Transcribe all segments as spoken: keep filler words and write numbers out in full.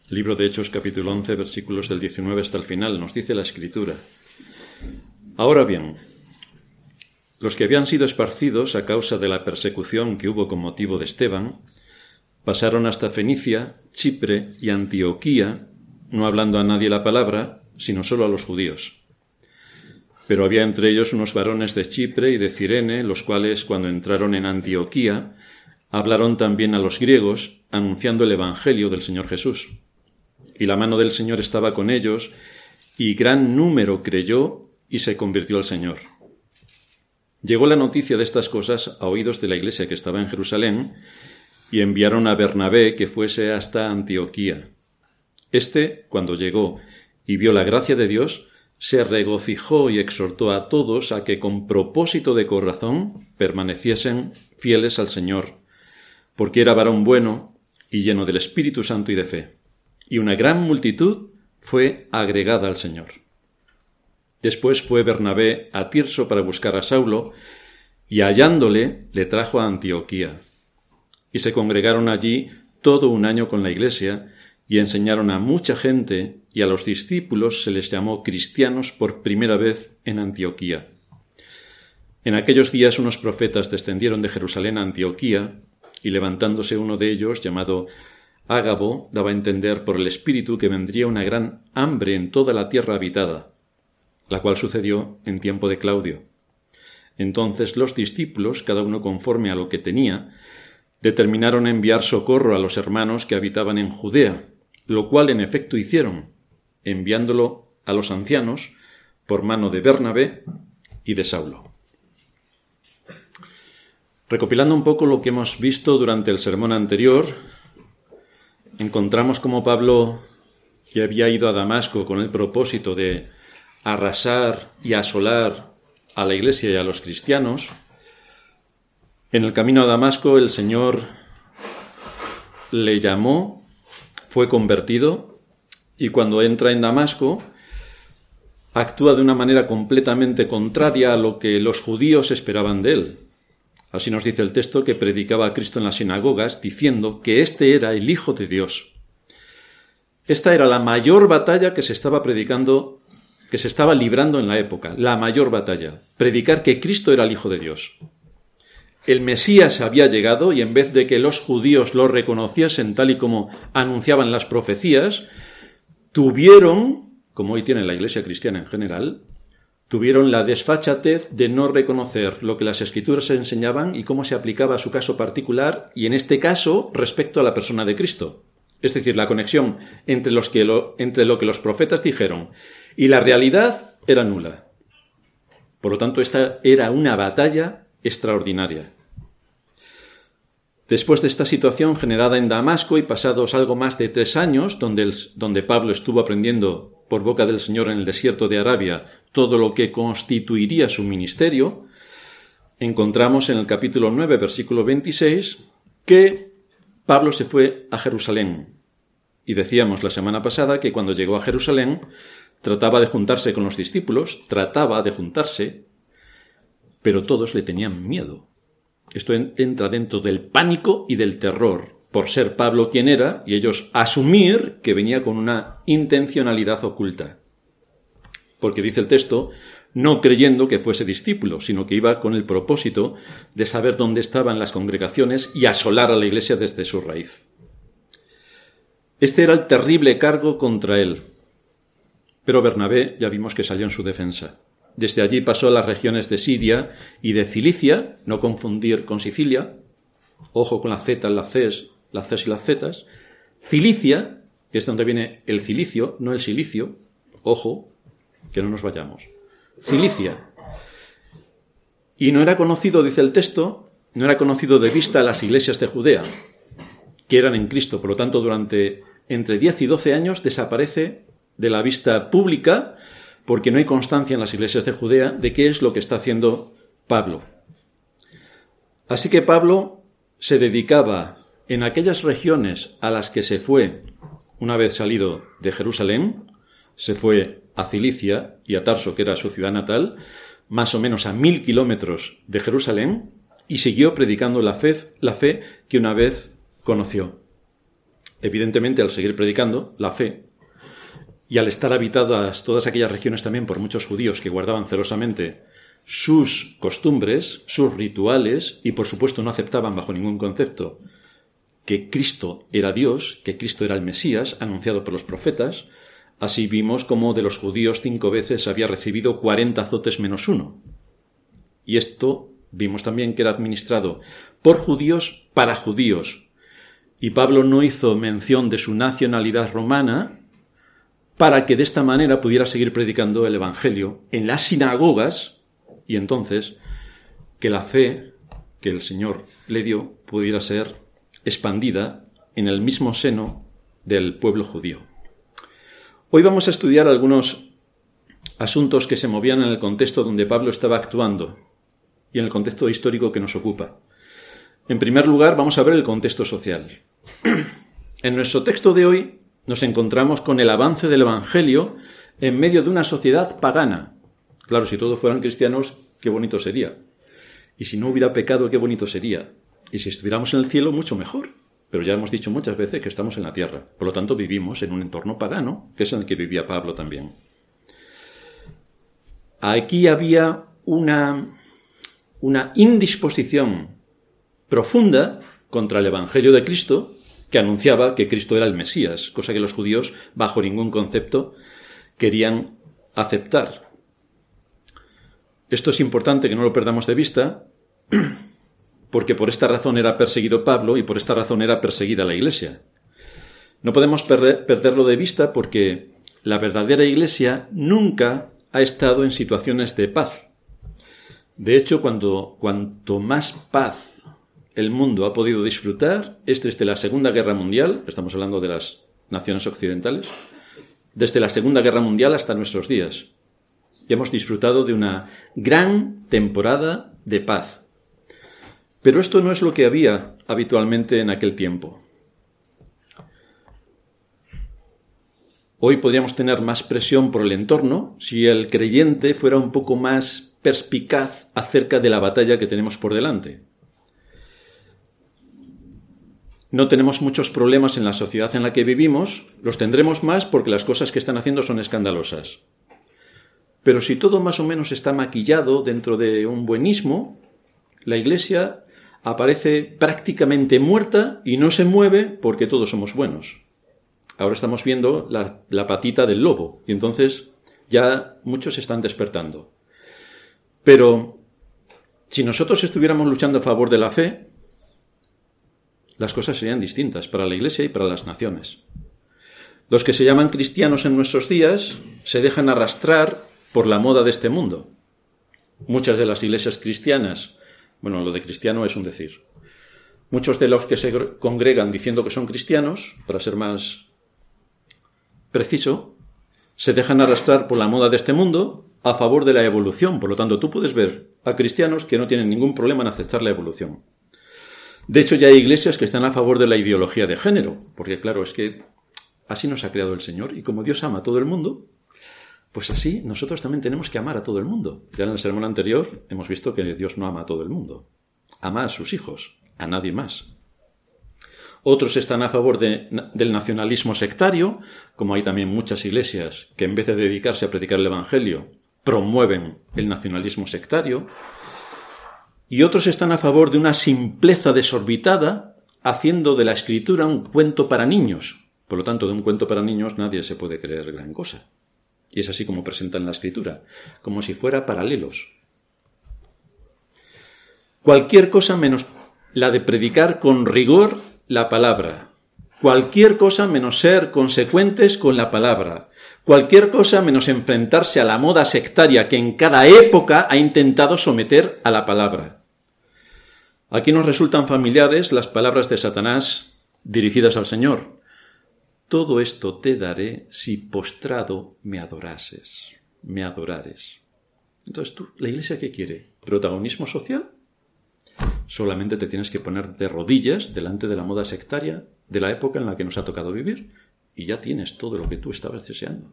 Libro de Hechos, capítulo once, versículos del diecinueve hasta el final, nos dice la Escritura. Ahora bien, los que habían sido esparcidos a causa de la persecución que hubo con motivo de Esteban, pasaron hasta Fenicia, Chipre y Antioquía, no hablando a nadie la palabra, sino solo a los judíos. Pero había entre ellos unos varones de Chipre y de Cirene, los cuales, cuando entraron en Antioquía, hablaron también a los griegos, anunciando el evangelio del Señor Jesús. Y la mano del Señor estaba con ellos, y gran número creyó y se convirtió al Señor. Llegó la noticia de estas cosas a oídos de la iglesia que estaba en Jerusalén, y enviaron a Bernabé que fuese hasta Antioquía. Este, cuando llegó y vio la gracia de Dios, se regocijó y exhortó a todos a que con propósito de corazón permaneciesen fieles al Señor, porque era varón bueno y lleno del Espíritu Santo y de fe. Y una gran multitud fue agregada al Señor. Después fue Bernabé a Tirso para buscar a Saulo, y hallándole le trajo a Antioquía. Y se congregaron allí todo un año con la iglesia, y enseñaron a mucha gente, y a los discípulos se les llamó cristianos por primera vez en Antioquía. En aquellos días unos profetas descendieron de Jerusalén a Antioquía, y levantándose uno de ellos, llamado Ágabo, daba a entender por el Espíritu que vendría una gran hambre en toda la tierra habitada, la cual sucedió en tiempo de Claudio. Entonces los discípulos, cada uno conforme a lo que tenía, determinaron enviar socorro a los hermanos que habitaban en Judea, lo cual en efecto hicieron, enviándolo a los ancianos por mano de Bernabé y de Saulo. Recopilando un poco lo que hemos visto durante el sermón anterior, encontramos como Pablo, que había ido a Damasco con el propósito de arrasar y asolar a la iglesia y a los cristianos, en el camino a Damasco el Señor le llamó, fue convertido, y cuando entra en Damasco actúa de una manera completamente contraria a lo que los judíos esperaban de él. Así nos dice el texto que predicaba a Cristo en las sinagogas, diciendo que este era el Hijo de Dios. Esta era la mayor batalla que se estaba predicando, que se estaba librando en la época, la mayor batalla, predicar que Cristo era el Hijo de Dios. El Mesías había llegado y en vez de que los judíos lo reconociesen tal y como anunciaban las profecías, tuvieron, como hoy tiene la Iglesia cristiana en general, tuvieron la desfachatez de no reconocer lo que las Escrituras enseñaban y cómo se aplicaba a su caso particular, y en este caso respecto a la persona de Cristo. Es decir, la conexión entre, los que lo, entre lo que los profetas dijeron y la realidad era nula. Por lo tanto, esta era una batalla extraordinaria. Después de esta situación generada en Damasco y pasados algo más de tres años, donde, el, donde Pablo estuvo aprendiendo por boca del Señor en el desierto de Arabia todo lo que constituiría su ministerio, encontramos en el capítulo nueve, versículo veintiséis, que Pablo se fue a Jerusalén. Y decíamos la semana pasada que cuando llegó a Jerusalén trataba de juntarse con los discípulos, trataba de juntarse, pero todos le tenían miedo. Esto entra dentro del pánico y del terror, por ser Pablo quien era, y ellos asumir que venía con una intencionalidad oculta. Porque dice el texto, no creyendo que fuese discípulo, sino que iba con el propósito de saber dónde estaban las congregaciones y asolar a la iglesia desde su raíz. Este era el terrible cargo contra él. Pero Bernabé ya vimos que salió en su defensa. Desde allí pasó a las regiones de Siria y de Cilicia, no confundir con Sicilia, ojo con las zetas, las cs, las cs y las zetas, Cilicia, que es donde viene el cilicio, no el silicio, ojo, que no nos vayamos, Cilicia. Y no era conocido, dice el texto, no era conocido de vista a las iglesias de Judea, que eran en Cristo, por lo tanto durante entre diez y doce años desaparece de la vista pública, porque no hay constancia en las iglesias de Judea de qué es lo que está haciendo Pablo. Así que Pablo se dedicaba en aquellas regiones a las que se fue una vez salido de Jerusalén, se fue a Cilicia y a Tarso, que era su ciudad natal, más o menos a mil kilómetros de Jerusalén, y siguió predicando la fe, la fe que una vez conoció. evidentemente, al seguir predicando la fe, y al estar habitadas todas aquellas regiones también por muchos judíos que guardaban celosamente sus costumbres, sus rituales, y por supuesto no aceptaban bajo ningún concepto que Cristo era Dios, que Cristo era el Mesías, anunciado por los profetas, así vimos como de los judíos cinco veces había recibido cuarenta azotes menos uno. Y esto vimos también que era administrado por judíos para judíos. Y Pablo no hizo mención de su nacionalidad romana para que de esta manera pudiera seguir predicando el Evangelio en las sinagogas, y entonces que la fe que el Señor le dio pudiera ser expandida en el mismo seno del pueblo judío. Hoy vamos a estudiar algunos asuntos que se movían en el contexto donde Pablo estaba actuando y en el contexto histórico que nos ocupa. En primer lugar, vamos a ver el contexto social. En nuestro texto de hoy nos encontramos con el avance del Evangelio en medio de una sociedad pagana. Claro, si todos fueran cristianos, qué bonito sería. Y si no hubiera pecado, qué bonito sería. Y si estuviéramos en el cielo, mucho mejor. Pero ya hemos dicho muchas veces que estamos en la tierra. Por lo tanto, vivimos en un entorno pagano, que es en el que vivía Pablo también. Aquí había una, una indisposición profunda contra el Evangelio de Cristo, que anunciaba que Cristo era el Mesías, cosa que los judíos, bajo ningún concepto, querían aceptar. Esto es importante que no lo perdamos de vista, porque por esta razón era perseguido Pablo y por esta razón era perseguida la Iglesia. No podemos perder, perderlo de vista porque la verdadera Iglesia nunca ha estado en situaciones de paz. De hecho, cuando, cuanto más paz el mundo ha podido disfrutar es desde la Segunda Guerra Mundial, estamos hablando de las naciones occidentales, desde la Segunda Guerra Mundial hasta nuestros días. Y hemos disfrutado de una gran temporada de paz. Pero esto no es lo que había habitualmente en aquel tiempo. Hoy podríamos tener más presión por el entorno si el creyente fuera un poco más perspicaz acerca de la batalla que tenemos por delante. No tenemos muchos problemas en la sociedad en la que vivimos, los tendremos más porque las cosas que están haciendo son escandalosas. Pero si todo más o menos está maquillado dentro de un buenismo, la Iglesia aparece prácticamente muerta y no se mueve porque todos somos buenos. Ahora estamos viendo la, la patita del lobo y entonces ya muchos están despertando. Pero si nosotros estuviéramos luchando a favor de la fe, las cosas serían distintas para la Iglesia y para las naciones. Los que se llaman cristianos en nuestros días se dejan arrastrar por la moda de este mundo. Muchas de las iglesias cristianas, bueno, lo de cristiano es un decir, muchos de los que se congregan diciendo que son cristianos, para ser más preciso, se dejan arrastrar por la moda de este mundo a favor de la evolución. Por lo tanto, tú puedes ver a cristianos que no tienen ningún problema en aceptar la evolución. De hecho, ya hay iglesias que están a favor de la ideología de género, porque claro, es que así nos ha creado el Señor, y como Dios ama a todo el mundo, pues así nosotros también tenemos que amar a todo el mundo. Ya en el sermón anterior hemos visto que Dios no ama a todo el mundo. Ama a sus hijos, a nadie más. Otros están a favor de, del nacionalismo sectario, como hay también muchas iglesias que en vez de dedicarse a predicar el Evangelio, promueven el nacionalismo sectario. Y otros están a favor de una simpleza desorbitada, haciendo de la Escritura un cuento para niños. Por lo tanto, de un cuento para niños nadie se puede creer gran cosa. Y es así como presentan la Escritura, como si fuera paralelos. Cualquier cosa menos la de predicar con rigor la palabra. Cualquier cosa menos ser consecuentes con la palabra. Cualquier cosa menos enfrentarse a la moda sectaria que en cada época ha intentado someter a la palabra. Aquí nos resultan familiares las palabras de Satanás dirigidas al Señor. Todo esto te daré si postrado me adorases, me adorares. Entonces tú, ¿la Iglesia qué quiere? ¿Protagonismo social? Solamente te tienes que poner de rodillas delante de la moda sectaria de la época en la que nos ha tocado vivir y ya tienes todo lo que tú estabas deseando.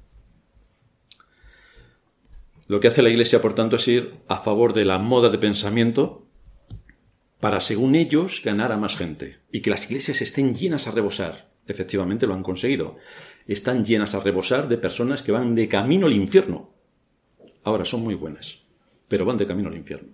Lo que hace la Iglesia, por tanto, es ir a favor de la moda de pensamiento para, según ellos, ganar a más gente y que las iglesias estén llenas a rebosar. efectivamente lo han conseguido. Están llenas a rebosar de personas que van de camino al infierno. Ahora son muy buenas, pero van de camino al infierno.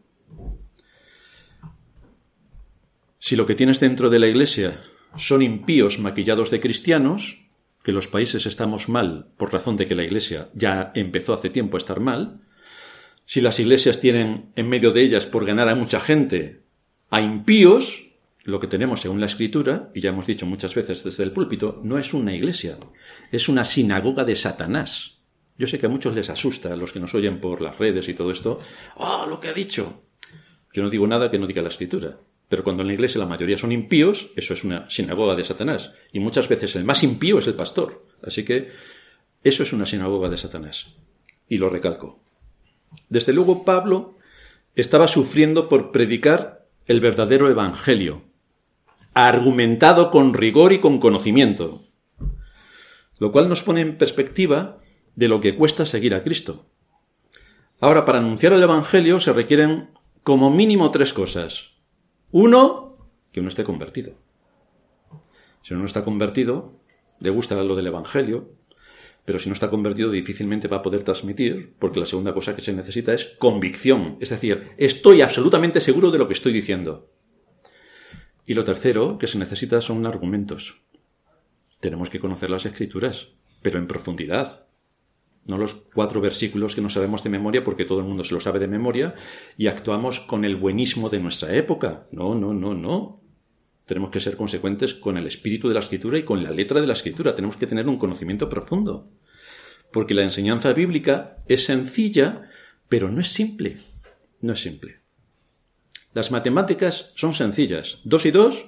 Si lo que tienes dentro de la Iglesia son impíos maquillados de cristianos, que los países estamos mal por razón de que la Iglesia ya empezó hace tiempo a estar mal, si las iglesias tienen en medio de ellas, por ganar a mucha gente, a impíos, lo que tenemos según la Escritura, y ya hemos dicho muchas veces desde el púlpito, no es una iglesia, es una sinagoga de Satanás. Yo sé que a muchos les asusta, a los que nos oyen por las redes y todo esto, ¡oh, lo que ha dicho! Yo no digo nada que no diga la Escritura. Pero cuando en la iglesia la mayoría son impíos, eso es una sinagoga de Satanás. Y muchas veces el más impío es el pastor. Así que eso es una sinagoga de Satanás. Y lo recalco. Desde luego Pablo estaba sufriendo por predicar el verdadero evangelio, argumentado con rigor y con conocimiento, lo cual nos pone en perspectiva de lo que cuesta seguir a Cristo. Ahora, para anunciar el evangelio se requieren como mínimo tres cosas. Uno, que uno esté convertido. Si uno no está convertido, le gusta lo del evangelio, pero si no está convertido difícilmente va a poder transmitir, porque la segunda cosa que se necesita es convicción. Es decir, estoy absolutamente seguro de lo que estoy diciendo. Y lo tercero que se necesita son argumentos. Tenemos que conocer las Escrituras, pero en profundidad. No los cuatro versículos que no sabemos de memoria porque todo el mundo se lo sabe de memoria y actuamos con el buenismo de nuestra época. No, no, no, no. Tenemos que ser consecuentes con el espíritu de la Escritura y con la letra de la Escritura. Tenemos que tener un conocimiento profundo. Porque la enseñanza bíblica es sencilla, pero no es simple. No es simple. Las matemáticas son sencillas. Dos y dos,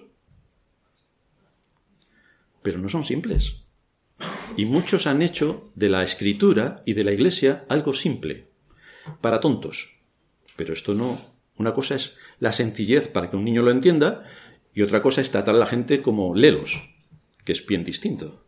pero no son simples. Y muchos han hecho de la Escritura y de la Iglesia algo simple, para tontos. Pero esto no. Una cosa es la sencillez para que un niño lo entienda y otra cosa es tratar a la gente como lelos, que es bien distinto.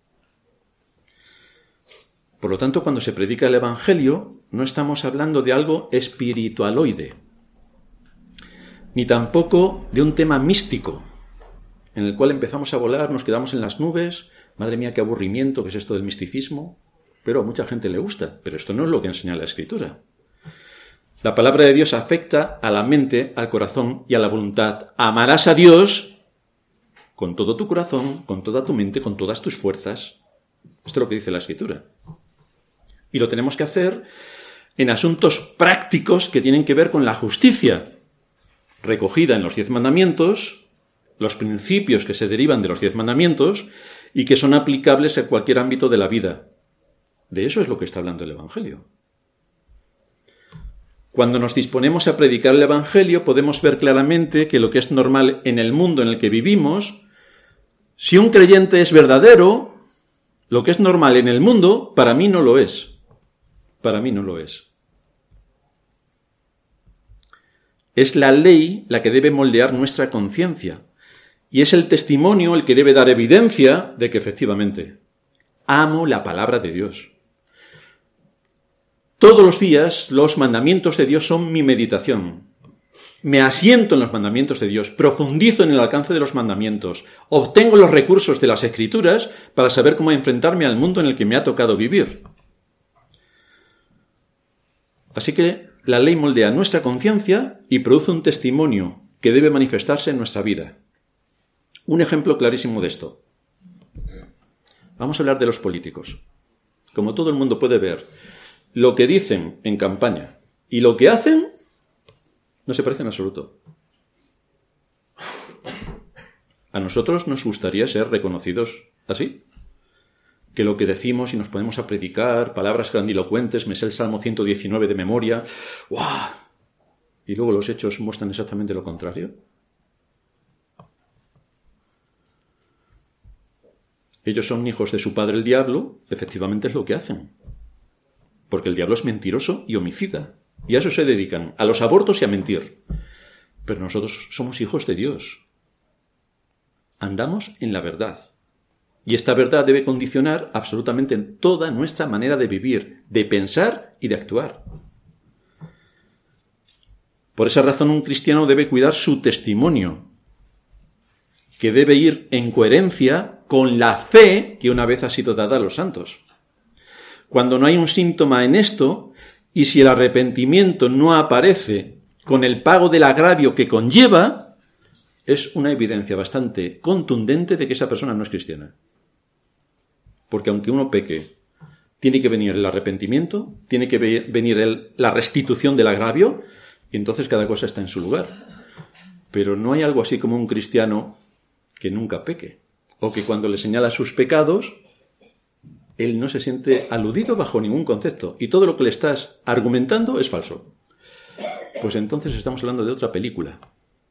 Por lo tanto, cuando se predica el Evangelio, no estamos hablando de algo espiritualoide, ni tampoco de un tema místico, en el cual empezamos a volar, nos quedamos en las nubes. Madre mía, qué aburrimiento que es esto del misticismo. Pero a mucha gente le gusta. Pero esto no es lo que enseña la Escritura. La palabra de Dios afecta a la mente, al corazón y a la voluntad. Amarás a Dios con todo tu corazón, con toda tu mente, con todas tus fuerzas. Esto es lo que dice la Escritura. Y lo tenemos que hacer en asuntos prácticos que tienen que ver con la justicia, recogida en los diez mandamientos, los principios que se derivan de los diez mandamientos y que son aplicables a cualquier ámbito de la vida. De eso es lo que está hablando el Evangelio. Cuando nos disponemos a predicar el Evangelio, podemos ver claramente que lo que es normal en el mundo en el que vivimos, si un creyente es verdadero, lo que es normal en el mundo, para mí no lo es. Para mí no lo es. Es la ley la que debe moldear nuestra conciencia. Y es el testimonio el que debe dar evidencia de que efectivamente amo la palabra de Dios. Todos los días los mandamientos de Dios son mi meditación. Me asiento en los mandamientos de Dios, profundizo en el alcance de los mandamientos, obtengo los recursos de las Escrituras para saber cómo enfrentarme al mundo en el que me ha tocado vivir. Así que la ley moldea nuestra conciencia y produce un testimonio que debe manifestarse en nuestra vida. Un ejemplo clarísimo de esto. Vamos a hablar de los políticos. Como todo el mundo puede ver, lo que dicen en campaña y lo que hacen no se parecen en absoluto. A nosotros nos gustaría ser reconocidos así. Que lo que decimos y nos ponemos a predicar, palabras grandilocuentes, me sé el Salmo ciento diecinueve de memoria, ¡guau! Y luego los hechos muestran exactamente lo contrario. Ellos son hijos de su padre el diablo, efectivamente es lo que hacen. Porque el diablo es mentiroso y homicida. Y a eso se dedican, a los abortos y a mentir. Pero nosotros somos hijos de Dios. Andamos en la verdad. Y esta verdad debe condicionar absolutamente toda nuestra manera de vivir, de pensar y de actuar. Por esa razón un cristiano debe cuidar su testimonio, que debe ir en coherencia con la fe que una vez ha sido dada a los santos. Cuando no hay un síntoma en esto, y si el arrepentimiento no aparece con el pago del agravio que conlleva, es una evidencia bastante contundente de que esa persona no es cristiana. Porque aunque uno peque, tiene que venir el arrepentimiento, tiene que venir el, la restitución del agravio, y entonces cada cosa está en su lugar. Pero no hay algo así como un cristiano que nunca peque, o que cuando le señala sus pecados, él no se siente aludido bajo ningún concepto, y todo lo que le estás argumentando es falso. Pues entonces estamos hablando de otra película.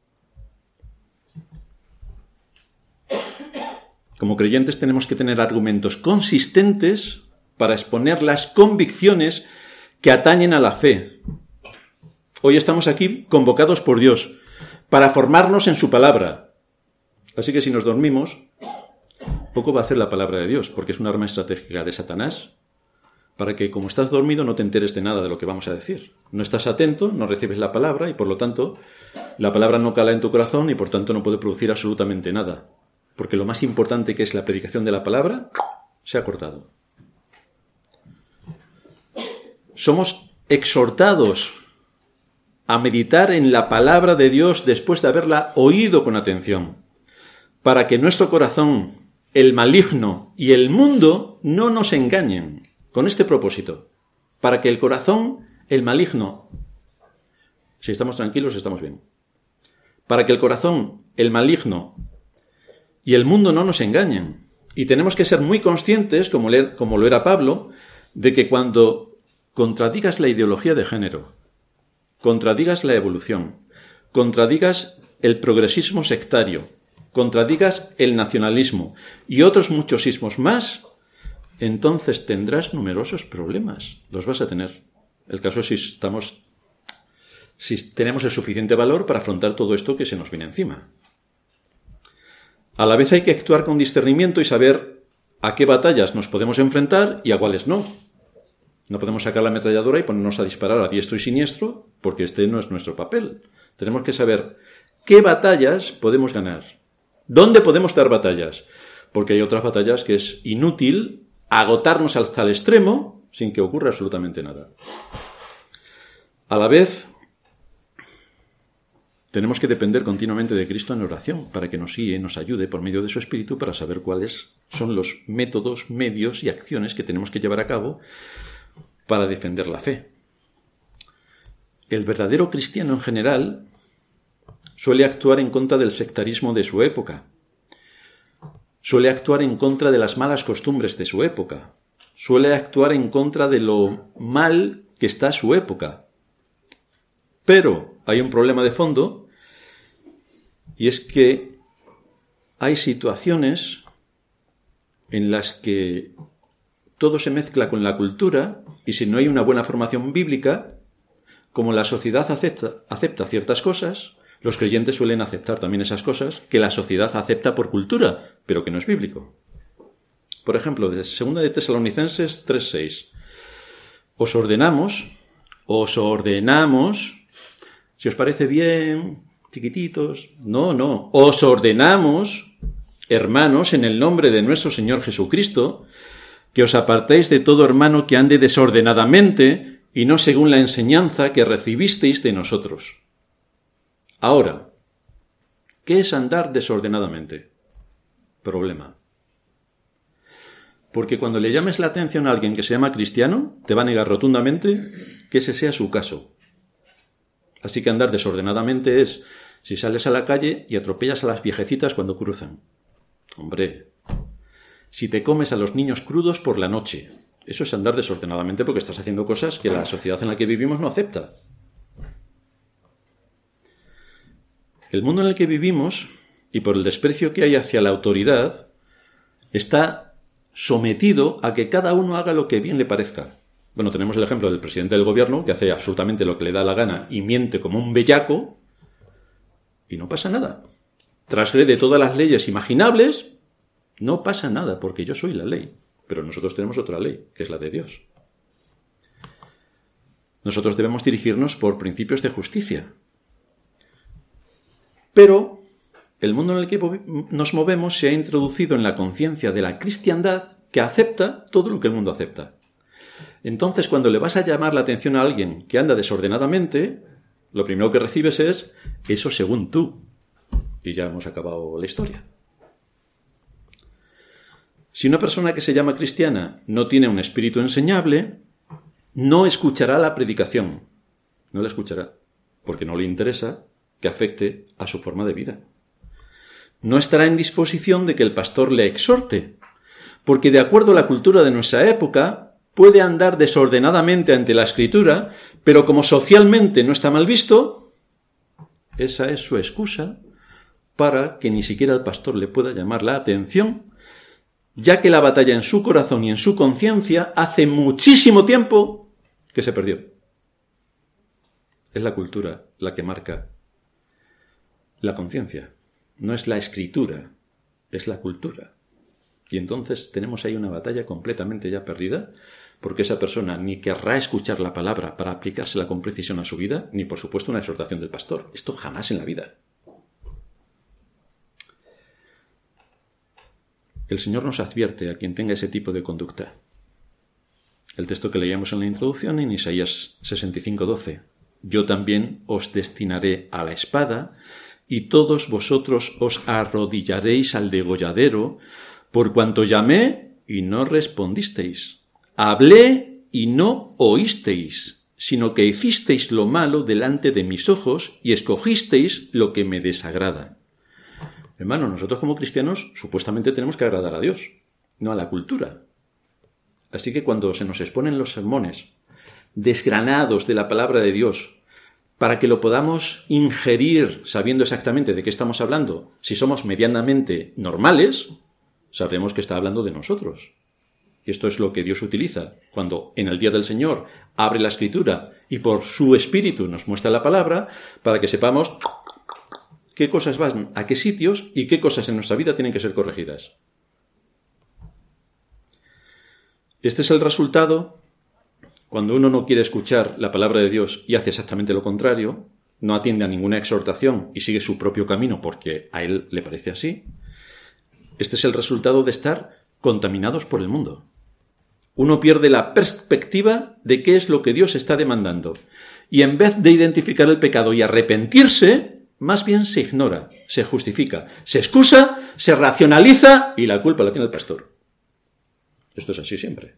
Como creyentes tenemos que tener argumentos consistentes para exponer las convicciones que atañen a la fe. Hoy estamos aquí convocados por Dios para formarnos en su palabra. Así que si nos dormimos, poco va a hacer la palabra de Dios, porque es un arma estratégica de Satanás, para que como estás dormido no te enteres de nada de lo que vamos a decir. No estás atento, no recibes la palabra y por lo tanto la palabra no cala en tu corazón y por tanto no puede producir absolutamente nada. Porque lo más importante, que es la predicación de la palabra, se ha cortado. Somos exhortados a meditar en la palabra de Dios después de haberla oído con atención, para que nuestro corazón, el maligno y el mundo no nos engañen, con este propósito, para que el corazón, el maligno, si estamos tranquilos estamos bien, para que el corazón, el maligno y el mundo no nos engañen. Y tenemos que ser muy conscientes, como, le, como lo era Pablo, de que cuando contradigas la ideología de género, contradigas la evolución, contradigas el progresismo sectario, contradigas el nacionalismo y otros muchos ismos más, entonces tendrás numerosos problemas. Los vas a tener. El caso es si estamos, si tenemos el suficiente valor para afrontar todo esto que se nos viene encima. A la vez hay que actuar con discernimiento y saber a qué batallas nos podemos enfrentar y a cuáles no. No podemos sacar la ametralladora y ponernos a disparar a diestro y siniestro, porque este no es nuestro papel. Tenemos que saber qué batallas podemos ganar, dónde podemos dar batallas, porque hay otras batallas que es inútil agotarnos hasta el extremo sin que ocurra absolutamente nada. A la vez, tenemos que depender continuamente de Cristo en oración para que nos guíe, nos ayude por medio de su Espíritu para saber cuáles son los métodos, medios y acciones que tenemos que llevar a cabo para defender la fe. El verdadero cristiano en general suele actuar en contra del sectarismo de su época, suele actuar en contra de las malas costumbres de su época, suele actuar en contra de lo mal que está su época. Pero hay un problema de fondo, y es que hay situaciones en las que todo se mezcla con la cultura, y si no hay una buena formación bíblica, como la sociedad acepta, acepta ciertas cosas, los creyentes suelen aceptar también esas cosas que la sociedad acepta por cultura, pero que no es bíblico. Por ejemplo, de segunda de Tesalonicenses tres seis. Os ordenamos, os ordenamos, si os parece bien, chiquititos, no, no, os ordenamos, hermanos, en el nombre de nuestro Señor Jesucristo, que os apartéis de todo hermano que ande desordenadamente y no según la enseñanza que recibisteis de nosotros. Ahora, ¿qué es andar desordenadamente? Problema. Porque cuando le llames la atención a alguien que se llama cristiano, te va a negar rotundamente que ese sea su caso. Así que andar desordenadamente es si sales a la calle y atropellas a las viejecitas cuando cruzan. Hombre, si te comes a los niños crudos por la noche, eso es andar desordenadamente porque estás haciendo cosas que la sociedad en la que vivimos no acepta. El mundo en el que vivimos, y por el desprecio que hay hacia la autoridad, está sometido a que cada uno haga lo que bien le parezca. Bueno, tenemos el ejemplo del presidente del gobierno, que hace absolutamente lo que le da la gana y miente como un bellaco, y no pasa nada. Transgrede todas las leyes imaginables, no pasa nada, porque yo soy la ley. Pero nosotros tenemos otra ley, que es la de Dios. Nosotros debemos dirigirnos por principios de justicia. Pero el mundo en el que nos movemos se ha introducido en la conciencia de la cristiandad que acepta todo lo que el mundo acepta. Entonces, cuando le vas a llamar la atención a alguien que anda desordenadamente, lo primero que recibes es eso según tú. Y ya hemos acabado la historia. Si una persona que se llama cristiana no tiene un espíritu enseñable, no escuchará la predicación. No la escuchará, porque no le interesa que afecte a su forma de vida. No estará en disposición de que el pastor le exhorte, porque de acuerdo a la cultura de nuestra época, puede andar desordenadamente ante la Escritura, pero como socialmente no está mal visto, esa es su excusa para que ni siquiera el pastor le pueda llamar la atención, ya que la batalla en su corazón y en su conciencia hace muchísimo tiempo que se perdió. Es la cultura la que marca la conciencia. No es la escritura, es la cultura. Y entonces tenemos ahí una batalla completamente ya perdida, porque esa persona ni querrá escuchar la palabra para aplicársela con precisión a su vida, ni por supuesto una exhortación del pastor. Esto jamás en la vida. El Señor nos advierte a quien tenga ese tipo de conducta. El texto que leíamos en la introducción en Isaías sesenta y cinco, doce. Yo también os destinaré a la espada, y todos vosotros os arrodillaréis al degolladero, por cuanto llamé y no respondisteis. Hablé y no oísteis, sino que hicisteis lo malo delante de mis ojos y escogisteis lo que me desagrada. Hermano, nosotros como cristianos supuestamente tenemos que agradar a Dios, no a la cultura. Así que cuando se nos exponen los sermones desgranados de la palabra de Dios, para que lo podamos ingerir sabiendo exactamente de qué estamos hablando, si somos medianamente normales, sabremos que está hablando de nosotros. Y esto es lo que Dios utiliza cuando en el día del Señor abre la Escritura y por su Espíritu nos muestra la palabra, para que sepamos qué cosas van a qué sitios y qué cosas en nuestra vida tienen que ser corregidas. Este es el resultado cuando uno no quiere escuchar la palabra de Dios y hace exactamente lo contrario, no atiende a ninguna exhortación y sigue su propio camino porque a él le parece así. Este es el resultado de estar contaminados por el mundo. Uno pierde la perspectiva de qué es lo que Dios está demandando. Y en vez de identificar el pecado y arrepentirse, más bien se ignora, se justifica, se excusa, se racionaliza y la culpa la tiene el pastor. Esto es así siempre.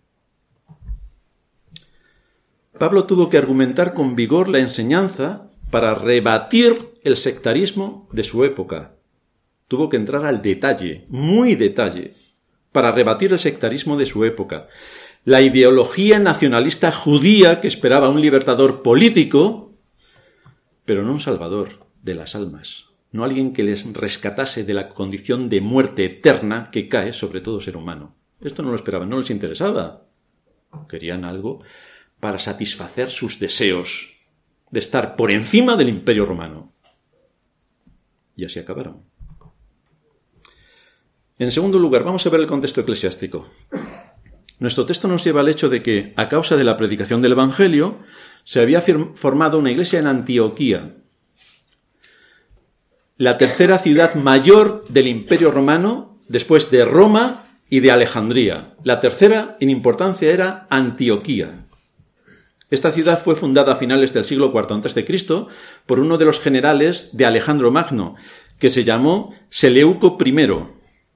Pablo tuvo que argumentar con vigor la enseñanza para rebatir el sectarismo de su época. Tuvo que entrar al detalle, muy detalle, para rebatir el sectarismo de su época. La ideología nacionalista judía que esperaba un libertador político, pero no un salvador de las almas, no alguien que les rescatase de la condición de muerte eterna que cae sobre todo ser humano. Esto no lo esperaban, no les interesaba. Querían algo para satisfacer sus deseos de estar por encima del Imperio Romano. Y así acabaron. En segundo lugar, vamos a ver el contexto eclesiástico. Nuestro texto nos lleva al hecho de que, a causa de la predicación del Evangelio, se había formado una iglesia en Antioquía, la tercera ciudad mayor del Imperio Romano, después de Roma y de Alejandría. La tercera en importancia era Antioquía. Esta ciudad fue fundada a finales del siglo cuarto antes de Cristo por uno de los generales de Alejandro Magno, que se llamó Seleuco primero.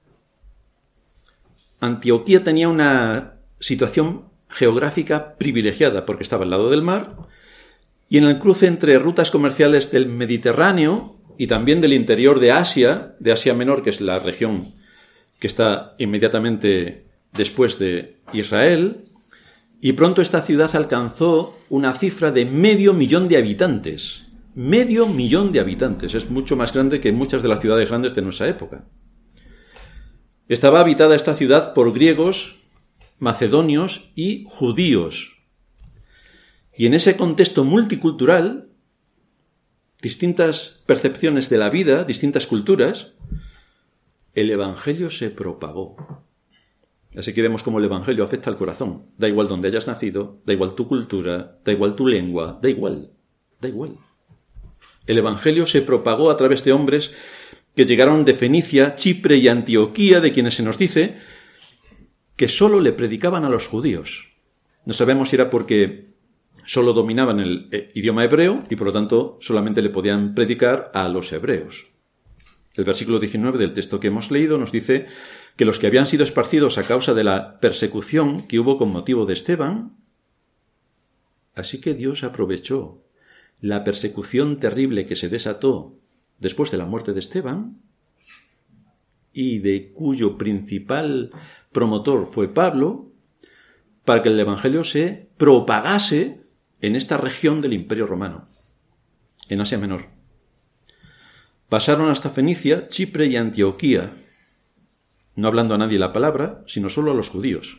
Antioquía tenía una situación geográfica privilegiada porque estaba al lado del mar y en el cruce entre rutas comerciales del Mediterráneo y también del interior de Asia, de Asia Menor, que es la región que está inmediatamente después de Israel, y pronto esta ciudad alcanzó una cifra de medio millón de habitantes. Medio millón de habitantes. Es mucho más grande que muchas de las ciudades grandes de nuestra época. Estaba habitada esta ciudad por griegos, macedonios y judíos. Y en ese contexto multicultural, distintas percepciones de la vida, distintas culturas, el Evangelio se propagó. Así que vemos cómo el Evangelio afecta al corazón. Da igual donde hayas nacido, da igual tu cultura, da igual tu lengua, da igual, da igual. El Evangelio se propagó a través de hombres que llegaron de Fenicia, Chipre y Antioquía, de quienes se nos dice que solo le predicaban a los judíos. No sabemos si era porque solo dominaban el eh, idioma hebreo y por lo tanto solamente le podían predicar a los hebreos. El versículo diecinueve del texto que hemos leído nos dice que los que habían sido esparcidos a causa de la persecución que hubo con motivo de Esteban, así que Dios aprovechó la persecución terrible que se desató después de la muerte de Esteban y de cuyo principal promotor fue Pablo, para que el Evangelio se propagase en esta región del Imperio Romano, en Asia Menor. Pasaron hasta Fenicia, Chipre y Antioquía, no hablando a nadie la palabra, sino solo a los judíos.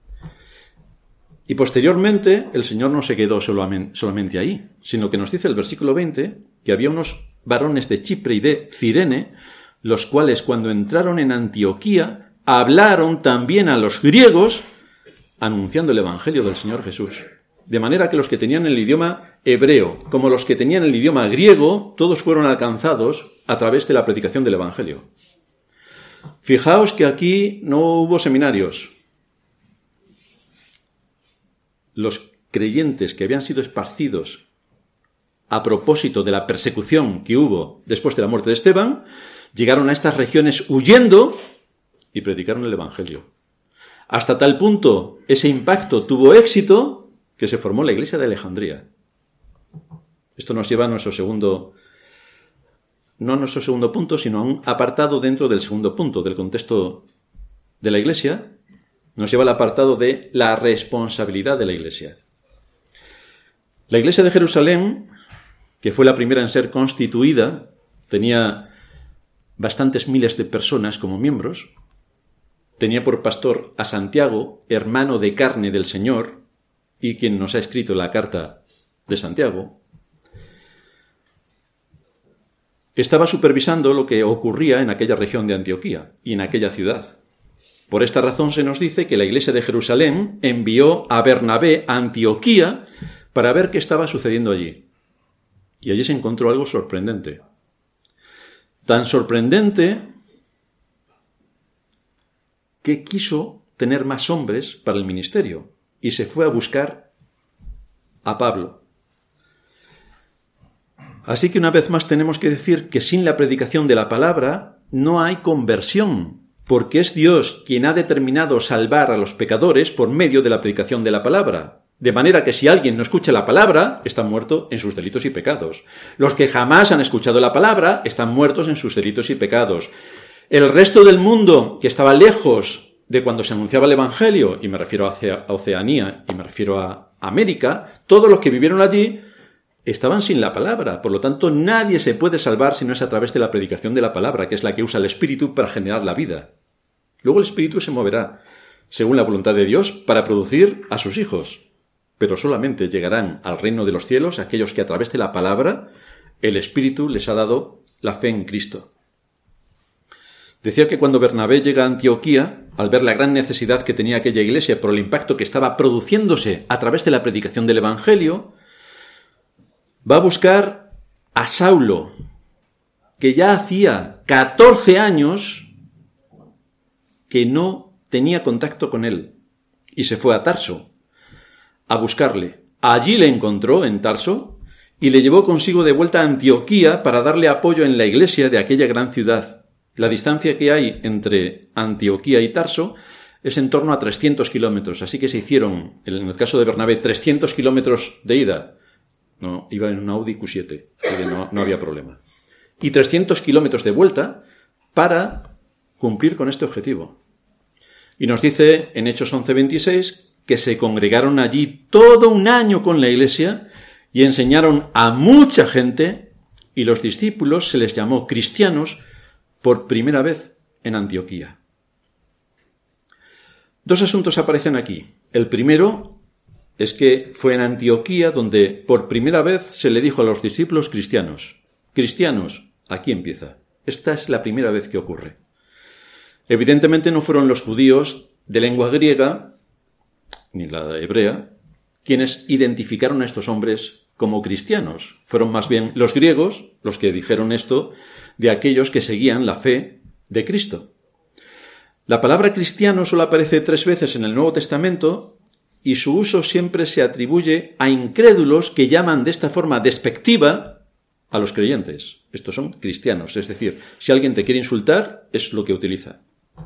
Y posteriormente el Señor no se quedó solamente ahí, sino que nos dice el versículo veinte que había unos varones de Chipre y de Cirene, los cuales cuando entraron en Antioquía hablaron también a los griegos, anunciando el Evangelio del Señor Jesús. De manera que los que tenían el idioma hebreo, como los que tenían el idioma griego, todos fueron alcanzados a través de la predicación del Evangelio. Fijaos que aquí no hubo seminarios. Los creyentes que habían sido esparcidos a propósito de la persecución que hubo después de la muerte de Esteban, llegaron a estas regiones huyendo y predicaron el Evangelio. Hasta tal punto ese impacto tuvo éxito que se formó la iglesia de Alejandría. Esto nos lleva a nuestro segundo, no a nuestro segundo punto, sino a un apartado dentro del segundo punto, del contexto de la iglesia. Nos lleva al apartado de la responsabilidad de la iglesia. La iglesia de Jerusalén, que fue la primera en ser constituida, tenía bastantes miles de personas como miembros. Tenía por pastor a Santiago, hermano de carne del Señor, y quien nos ha escrito la carta de Santiago. Estaba supervisando lo que ocurría en aquella región de Antioquía y en aquella ciudad. Por esta razón se nos dice que la iglesia de Jerusalén envió a Bernabé a Antioquía para ver qué estaba sucediendo allí. Y allí se encontró algo sorprendente. Tan sorprendente que quiso tener más hombres para el ministerio y se fue a buscar a Pablo. Así que una vez más tenemos que decir que sin la predicación de la palabra no hay conversión, porque es Dios quien ha determinado salvar a los pecadores por medio de la predicación de la palabra. De manera que si alguien no escucha la palabra, está muerto en sus delitos y pecados. Los que jamás han escuchado la palabra están muertos en sus delitos y pecados. El resto del mundo que estaba lejos de cuando se anunciaba el Evangelio, y me refiero a Oceanía y me refiero a América, todos los que vivieron allí estaban sin la palabra. Por lo tanto, nadie se puede salvar si no es a través de la predicación de la palabra, que es la que usa el Espíritu para generar la vida. Luego el Espíritu se moverá, según la voluntad de Dios, para producir a sus hijos. Pero solamente llegarán al reino de los cielos aquellos que a través de la palabra el Espíritu les ha dado la fe en Cristo. Decía que cuando Bernabé llega a Antioquía, al ver la gran necesidad que tenía aquella iglesia por el impacto que estaba produciéndose a través de la predicación del Evangelio, va a buscar a Saulo, que ya hacía catorce años que no tenía contacto con él, y se fue a Tarso a buscarle. Allí le encontró en Tarso y le llevó consigo de vuelta a Antioquía para darle apoyo en la iglesia de aquella gran ciudad. La distancia que hay entre Antioquía y Tarso es en torno a trescientos kilómetros, así que se hicieron, en el caso de Bernabé, trescientos kilómetros de ida. No, iba en un Audi Q siete, así que no, no había problema. Y trescientos kilómetros de vuelta para cumplir con este objetivo. Y nos dice en Hechos once veintiséis que se congregaron allí todo un año con la iglesia y enseñaron a mucha gente, y los discípulos se les llamó cristianos por primera vez en Antioquía. Dos asuntos aparecen aquí. El primero es que fue en Antioquía donde por primera vez se le dijo a los discípulos cristianos. Cristianos, aquí empieza. Esta es la primera vez que ocurre. Evidentemente no fueron los judíos de lengua griega, ni la hebrea, quienes identificaron a estos hombres como cristianos. Fueron más bien los griegos los que dijeron esto de aquellos que seguían la fe de Cristo. La palabra cristiano solo aparece tres veces en el Nuevo Testamento y su uso siempre se atribuye a incrédulos que llaman de esta forma despectiva a los creyentes. Estos son cristianos, es decir, si alguien te quiere insultar, es lo que utiliza.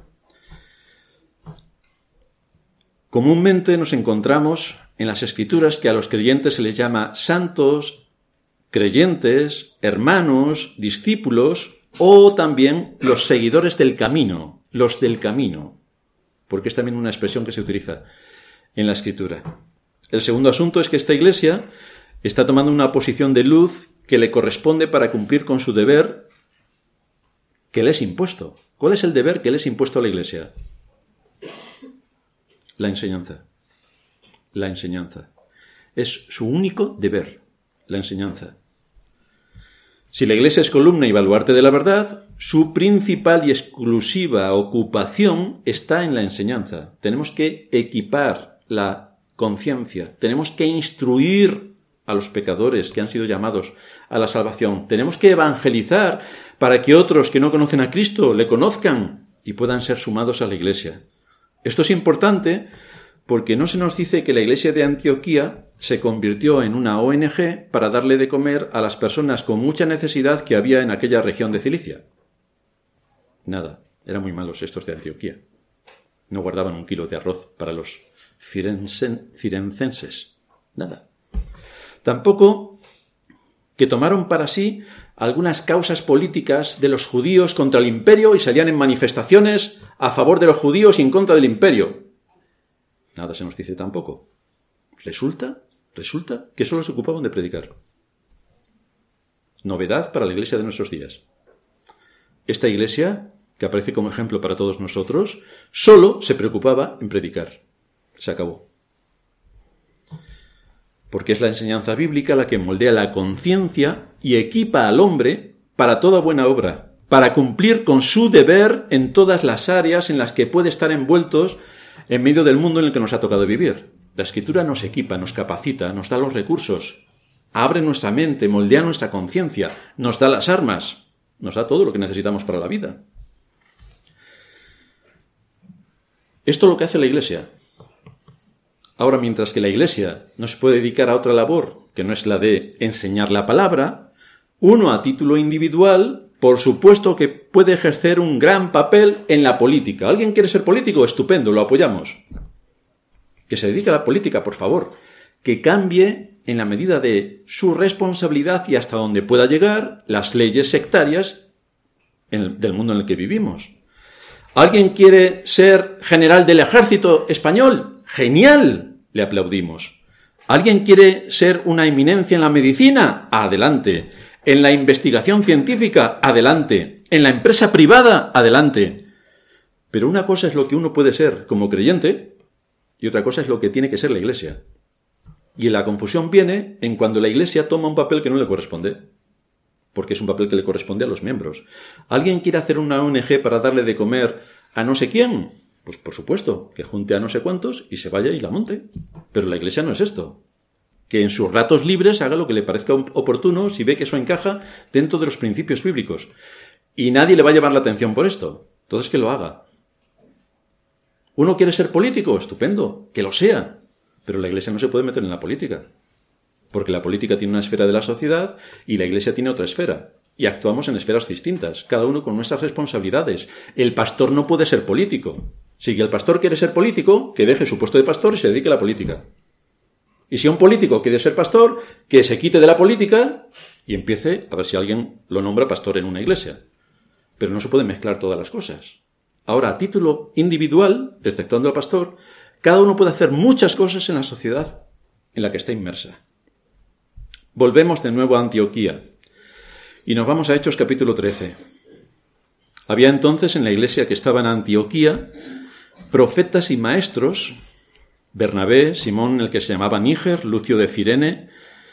Comúnmente nos encontramos en las Escrituras que a los creyentes se les llama santos, creyentes, hermanos, discípulos o también los seguidores del camino, los del camino, porque es también una expresión que se utiliza en la Escritura. El segundo asunto es que esta Iglesia está tomando una posición de luz que le corresponde para cumplir con su deber que le es impuesto. ¿Cuál es el deber que le es impuesto a la Iglesia? La enseñanza. La enseñanza. Es su único deber, la enseñanza. Si la Iglesia es columna y baluarte de la verdad, su principal y exclusiva ocupación está en la enseñanza. Tenemos que equipar la conciencia, tenemos que instruir a los pecadores que han sido llamados a la salvación, tenemos que evangelizar para que otros que no conocen a Cristo le conozcan y puedan ser sumados a la Iglesia. Esto es importante porque no se nos dice que la Iglesia de Antioquía se convirtió en una O N G para darle de comer a las personas con mucha necesidad que había en aquella región de Cilicia. Nada, eran muy malos estos de Antioquía. No guardaban un kilo de arroz para los cirensen, cirencenses. Nada. Tampoco que tomaron para sí algunas causas políticas de los judíos contra el imperio y salían en manifestaciones a favor de los judíos y en contra del imperio. Nada se nos dice tampoco. Resulta, resulta que solo se ocupaban de predicar. Novedad para la Iglesia de nuestros días. Esta Iglesia, que aparece como ejemplo para todos nosotros, solo se preocupaba en predicar. Se acabó. Porque es la enseñanza bíblica la que moldea la conciencia y equipa al hombre para toda buena obra, para cumplir con su deber en todas las áreas en las que puede estar envueltos en medio del mundo en el que nos ha tocado vivir. La Escritura nos equipa, nos capacita, nos da los recursos, abre nuestra mente, moldea nuestra conciencia, nos da las armas, nos da todo lo que necesitamos para la vida. Esto es lo que hace la Iglesia. Ahora, mientras que la Iglesia no se puede dedicar a otra labor, que no es la de enseñar la palabra, uno a título individual, por supuesto que puede ejercer un gran papel en la política. ¿Alguien quiere ser político? Estupendo, lo apoyamos. Que se dedique a la política, por favor. Que cambie, en la medida de su responsabilidad y hasta donde pueda llegar, las leyes sectarias en el, del mundo en el que vivimos. ¿Alguien quiere ser general del ejército español? ¡Genial! Le aplaudimos. ¿Alguien quiere ser una eminencia en la medicina? Adelante. En la investigación científica, adelante. En la empresa privada, adelante. Pero una cosa es lo que uno puede ser como creyente y otra cosa es lo que tiene que ser la Iglesia. Y la confusión viene en cuando la Iglesia toma un papel que no le corresponde, porque es un papel que le corresponde a los miembros. ¿Alguien quiere hacer una O N G para darle de comer a no sé quién? Pues por supuesto, que junte a no sé cuántos y se vaya y la monte. Pero la Iglesia no es esto. Que en sus ratos libres haga lo que le parezca oportuno si ve que eso encaja dentro de los principios bíblicos. Y nadie le va a llamar la atención por esto. Entonces que lo haga. ¿Uno quiere ser político? Estupendo, que lo sea. Pero la Iglesia no se puede meter en la política. Porque la política tiene una esfera de la sociedad y la Iglesia tiene otra esfera. Y actuamos en esferas distintas, cada uno con nuestras responsabilidades. El pastor no puede ser político. Si el pastor quiere ser político, que deje su puesto de pastor y se dedique a la política. Y si un político quiere ser pastor, que se quite de la política y empiece a ver si alguien lo nombra pastor en una iglesia. Pero no se pueden mezclar todas las cosas. Ahora, a título individual, exceptuando al pastor, cada uno puede hacer muchas cosas en la sociedad en la que está inmersa. Volvemos de nuevo a Antioquía y nos vamos a Hechos capítulo trece. Había entonces en la iglesia que estaba en Antioquía profetas y maestros, Bernabé, Simón, el que se llamaba Níger, Lucio de Cirene,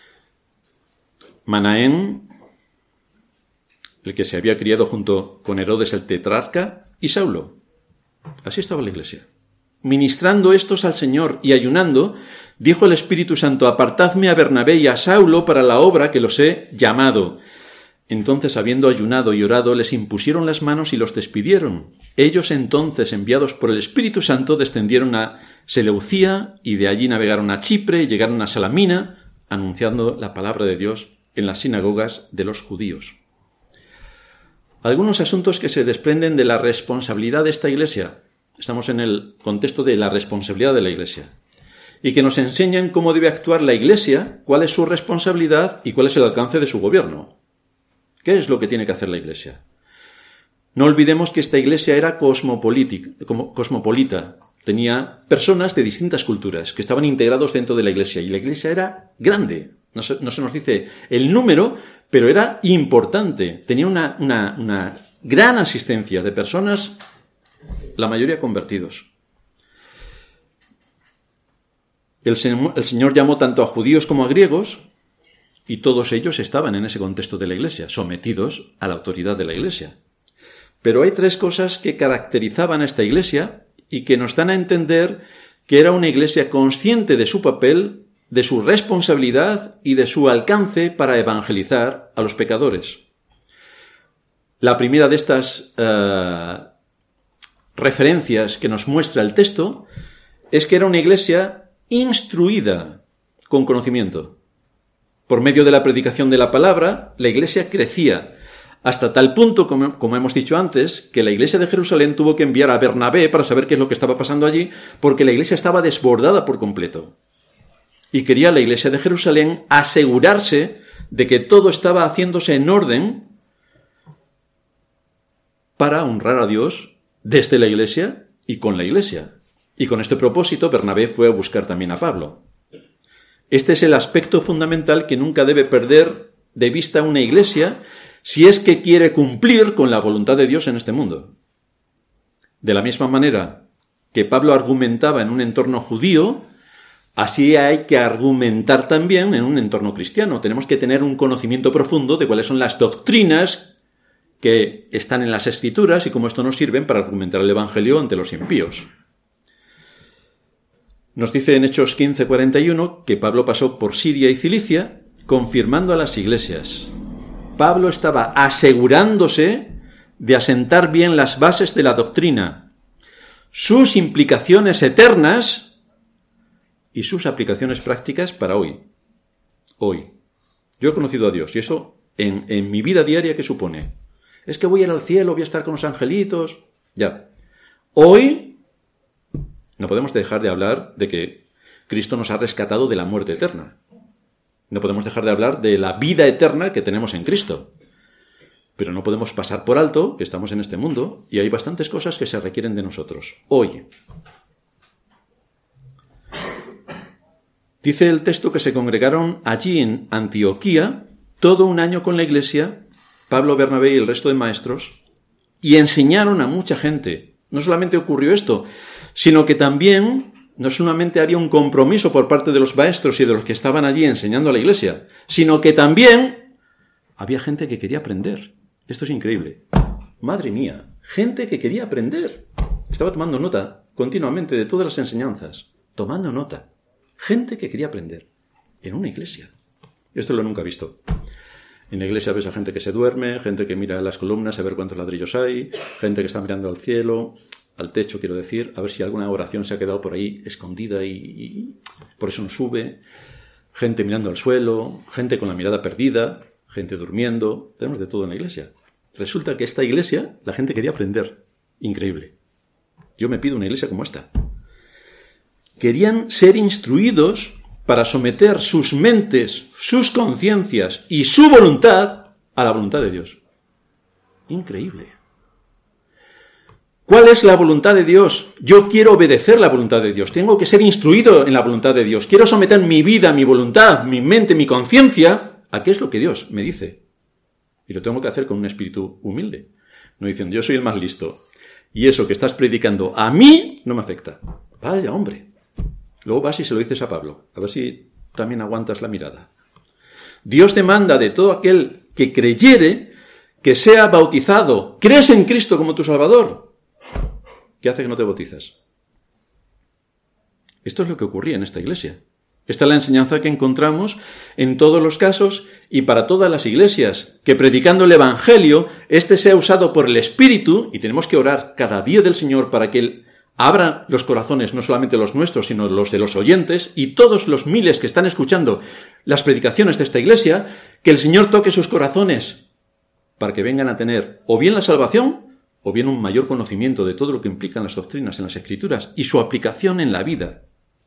Manaén, el que se había criado junto con Herodes el tetrarca, y Saulo. Así estaba la iglesia. Ministrando estos al Señor y ayunando, Dijo el Espíritu Santo: apartadme a Bernabé y a Saulo para la obra que los he llamado. Entonces, habiendo ayunado y orado, les impusieron las manos y los despidieron. Ellos entonces, enviados por el Espíritu Santo, descendieron a Seleucía y de allí navegaron a Chipre y llegaron a Salamina, anunciando la palabra de Dios en las sinagogas de los judíos. Algunos asuntos que se desprenden de la responsabilidad de esta iglesia. Estamos en el contexto de la responsabilidad de la iglesia. Y que nos enseñan cómo debe actuar la iglesia, cuál es su responsabilidad y cuál es el alcance de su gobierno. ¿Qué es lo que tiene que hacer la iglesia? No olvidemos que esta iglesia era cosmopolita. Tenía personas de distintas culturas que estaban integrados dentro de la iglesia. Y la iglesia era grande. No se, no se nos dice el número, pero era importante. Tenía una, una, una gran asistencia de personas, la mayoría convertidos. El, el Señor llamó tanto a judíos como a griegos, y todos ellos estaban en ese contexto de la iglesia, sometidos a la autoridad de la iglesia. Pero hay tres cosas que caracterizaban a esta iglesia y que nos dan a entender que era una iglesia consciente de su papel, de su responsabilidad y de su alcance para evangelizar a los pecadores. La primera de estas uh, referencias que nos muestra el texto es que era una iglesia instruida con conocimiento. Por medio de la predicación de la palabra, la iglesia crecía, hasta tal punto, como, como hemos dicho antes, que la iglesia de Jerusalén tuvo que enviar a Bernabé para saber qué es lo que estaba pasando allí, porque la iglesia estaba desbordada por completo. Y quería la iglesia de Jerusalén asegurarse de que todo estaba haciéndose en orden para honrar a Dios desde la iglesia y con la iglesia. Y con este propósito, Bernabé fue a buscar también a Pablo. Este es el aspecto fundamental que nunca debe perder de vista una iglesia si es que quiere cumplir con la voluntad de Dios en este mundo. De la misma manera que Pablo argumentaba en un entorno judío, así hay que argumentar también en un entorno cristiano. Tenemos que tener un conocimiento profundo de cuáles son las doctrinas que están en las Escrituras y cómo esto nos sirve para argumentar el Evangelio ante los impíos. Nos dice en Hechos quince cuarenta y uno que Pablo pasó por Siria y Cilicia confirmando a las iglesias. Pablo estaba asegurándose de asentar bien las bases de la doctrina, sus implicaciones eternas y sus aplicaciones prácticas para hoy. Hoy. Yo he conocido a Dios y eso en, en mi vida diaria, ¿qué supone? Es que voy a ir al cielo, voy a estar con los angelitos. Ya. Hoy no podemos dejar de hablar de que Cristo nos ha rescatado de la muerte eterna. No podemos dejar de hablar de la vida eterna que tenemos en Cristo. Pero no podemos pasar por alto que estamos en este mundo y hay bastantes cosas que se requieren de nosotros. Hoy. Dice el texto que se congregaron allí en Antioquía todo un año con la iglesia, Pablo, Bernabé y el resto de maestros, y enseñaron a mucha gente. No solamente ocurrió esto, sino que también no solamente había un compromiso por parte de los maestros y de los que estaban allí enseñando a la iglesia, sino que también había gente que quería aprender. Esto es increíble. Madre mía, gente que quería aprender. Estaba tomando nota continuamente de todas las enseñanzas. Tomando nota. Gente que quería aprender. En una iglesia. Esto lo nunca he visto. En la iglesia ves a gente que se duerme, gente que mira las columnas a ver cuántos ladrillos hay, gente que está mirando al cielo, al techo quiero decir, a ver si alguna oración se ha quedado por ahí escondida y, y por eso no sube, gente mirando al suelo, gente con la mirada perdida, gente durmiendo, tenemos de todo en la iglesia. Resulta que esta iglesia, la gente quería aprender. Increíble. Yo me pido una iglesia como esta. Querían ser instruidos para someter sus mentes, sus conciencias y su voluntad a la voluntad de Dios. Increíble. ¿Cuál es la voluntad de Dios? Yo quiero obedecer la voluntad de Dios. Tengo que ser instruido en la voluntad de Dios. Quiero someter mi vida, mi voluntad, mi mente, mi conciencia a qué es lo que Dios me dice. Y lo tengo que hacer con un espíritu humilde. No diciendo, yo soy el más listo. Y eso que estás predicando a mí no me afecta. Vaya, hombre. Luego vas y se lo dices a Pablo. A ver si también aguantas la mirada. Dios demanda de todo aquel que creyere que sea bautizado. ¿Crees en Cristo como tu Salvador? ¿Qué hace que no te bautizas? Esto es lo que ocurría en esta iglesia. Esta es la enseñanza que encontramos en todos los casos y para todas las iglesias, que predicando el Evangelio, este sea usado por el Espíritu, y tenemos que orar cada día del Señor para que Él abra los corazones, no solamente los nuestros, sino los de los oyentes, y todos los miles que están escuchando las predicaciones de esta iglesia, que el Señor toque sus corazones para que vengan a tener o bien la salvación, o bien un mayor conocimiento de todo lo que implican las doctrinas en las Escrituras y su aplicación en la vida.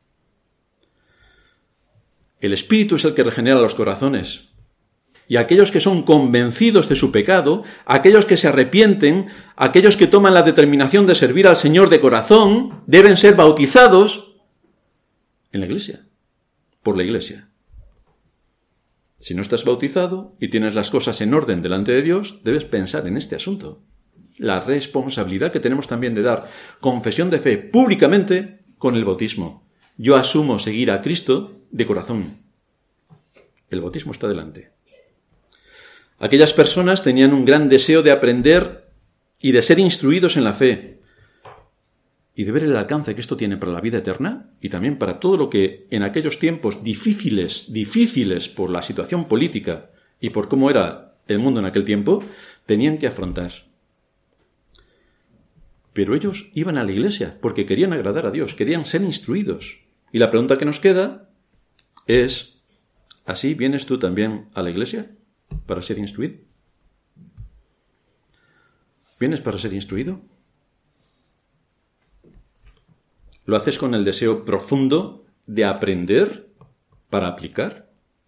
El Espíritu es el que regenera los corazones. Y aquellos que son convencidos de su pecado, aquellos que se arrepienten, aquellos que toman la determinación de servir al Señor de corazón, deben ser bautizados en la iglesia, por la iglesia. Si no estás bautizado y tienes las cosas en orden delante de Dios, debes pensar en este asunto. La responsabilidad que tenemos también de dar confesión de fe públicamente con el bautismo. Yo asumo seguir a Cristo de corazón. El bautismo está delante. Aquellas personas tenían un gran deseo de aprender y de ser instruidos en la fe y de ver el alcance que esto tiene para la vida eterna y también para todo lo que en aquellos tiempos difíciles, difíciles por la situación política y por cómo era el mundo en aquel tiempo, tenían que afrontar. Pero ellos iban a la iglesia porque querían agradar a Dios, querían ser instruidos. Y la pregunta que nos queda es, ¿así vienes tú también a la iglesia para ser instruido? ¿Vienes para ser instruido? ¿Lo haces con el deseo profundo de aprender para aplicar?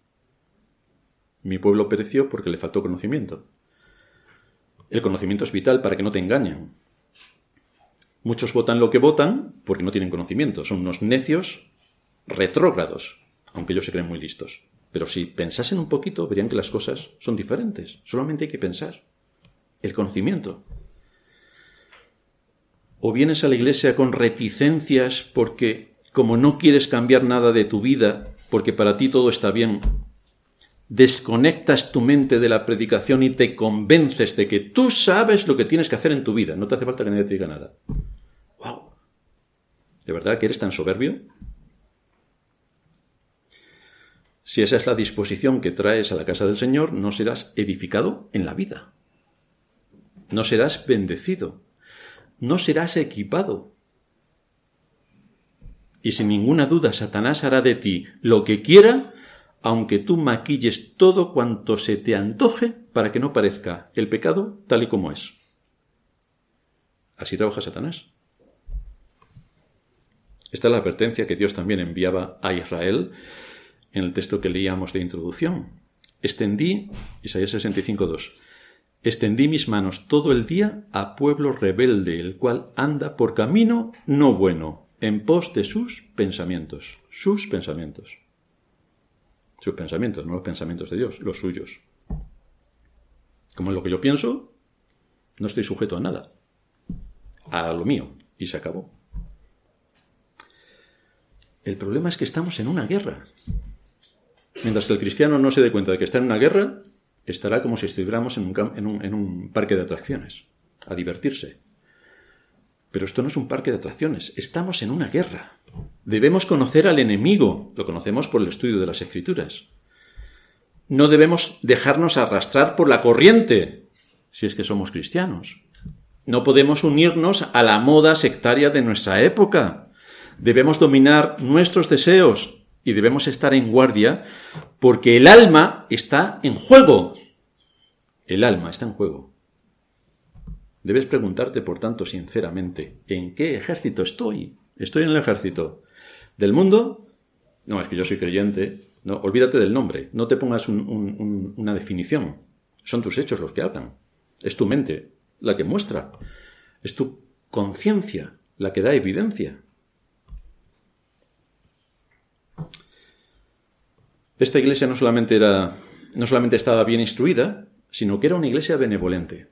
Mi pueblo pereció porque le faltó conocimiento. El conocimiento es vital para que no te engañen. Muchos votan lo que votan porque no tienen conocimiento. Son unos necios retrógrados, aunque ellos se creen muy listos. Pero si pensasen un poquito, verían que las cosas son diferentes. Solamente hay que pensar. El conocimiento. O vienes a la iglesia con reticencias porque, como no quieres cambiar nada de tu vida, porque para ti todo está bien, desconectas tu mente de la predicación y te convences de que tú sabes lo que tienes que hacer en tu vida. No te hace falta que nadie te diga nada. ¡Wow! ¿De verdad que eres tan soberbio? Si esa es la disposición que traes a la casa del Señor, no serás edificado en la vida. No serás bendecido. No serás equipado. Y sin ninguna duda, Satanás hará de ti lo que quiera, aunque tú maquilles todo cuanto se te antoje para que no parezca el pecado tal y como es. Así trabaja Satanás. Esta es la advertencia que Dios también enviaba a Israel en el texto que leíamos de introducción. Extendí, Isaías sesenta y cinco, dos, extendí mis manos todo el día a pueblo rebelde, el cual anda por camino no bueno, en pos de sus pensamientos. Sus pensamientos. Sus pensamientos, no los pensamientos de Dios, los suyos. Como es lo que yo pienso, no estoy sujeto a nada. A lo mío. Y se acabó. El problema es que estamos en una guerra. Mientras que el cristiano no se dé cuenta de que está en una guerra, estará como si estuviéramos en un, en un, en un parque de atracciones, a divertirse. Pero esto no es un parque de atracciones, estamos en una guerra. Debemos conocer al enemigo, lo conocemos por el estudio de las Escrituras. No debemos dejarnos arrastrar por la corriente, si es que somos cristianos. No podemos unirnos a la moda sectaria de nuestra época. Debemos dominar nuestros deseos y debemos estar en guardia porque el alma está en juego. El alma está en juego. Debes preguntarte, por tanto, sinceramente, ¿en qué ejército estoy? ¿Estoy en el ejército del mundo? No, es que yo soy creyente. No, olvídate del nombre. No te pongas un, un, un, una definición. Son tus hechos los que hablan. Es tu mente la que muestra. Es tu conciencia la que da evidencia. Esta iglesia no solamente era, no solamente estaba bien instruida, sino que era una iglesia benevolente.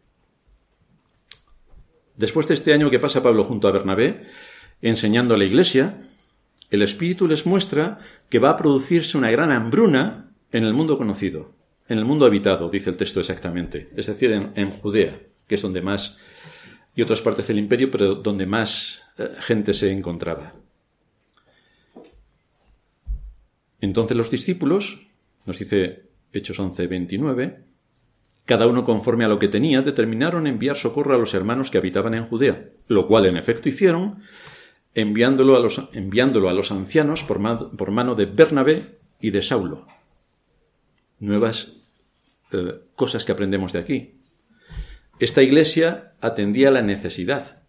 Después de este año que pasa Pablo junto a Bernabé, enseñando a la iglesia, el Espíritu les muestra que va a producirse una gran hambruna en el mundo conocido, en el mundo habitado, dice el texto exactamente, es decir, en, en Judea, que es donde más, y otras partes del imperio, pero donde más eh, gente se encontraba. Entonces los discípulos, nos dice Hechos once, veintinueve, cada uno conforme a lo que tenía, determinaron enviar socorro a los hermanos que habitaban en Judea, lo cual en efecto hicieron, enviándolo a los, enviándolo a los ancianos por, ma, por mano de Bernabé y de Saulo. Nuevas eh, cosas que aprendemos de aquí. Esta iglesia atendía la necesidad.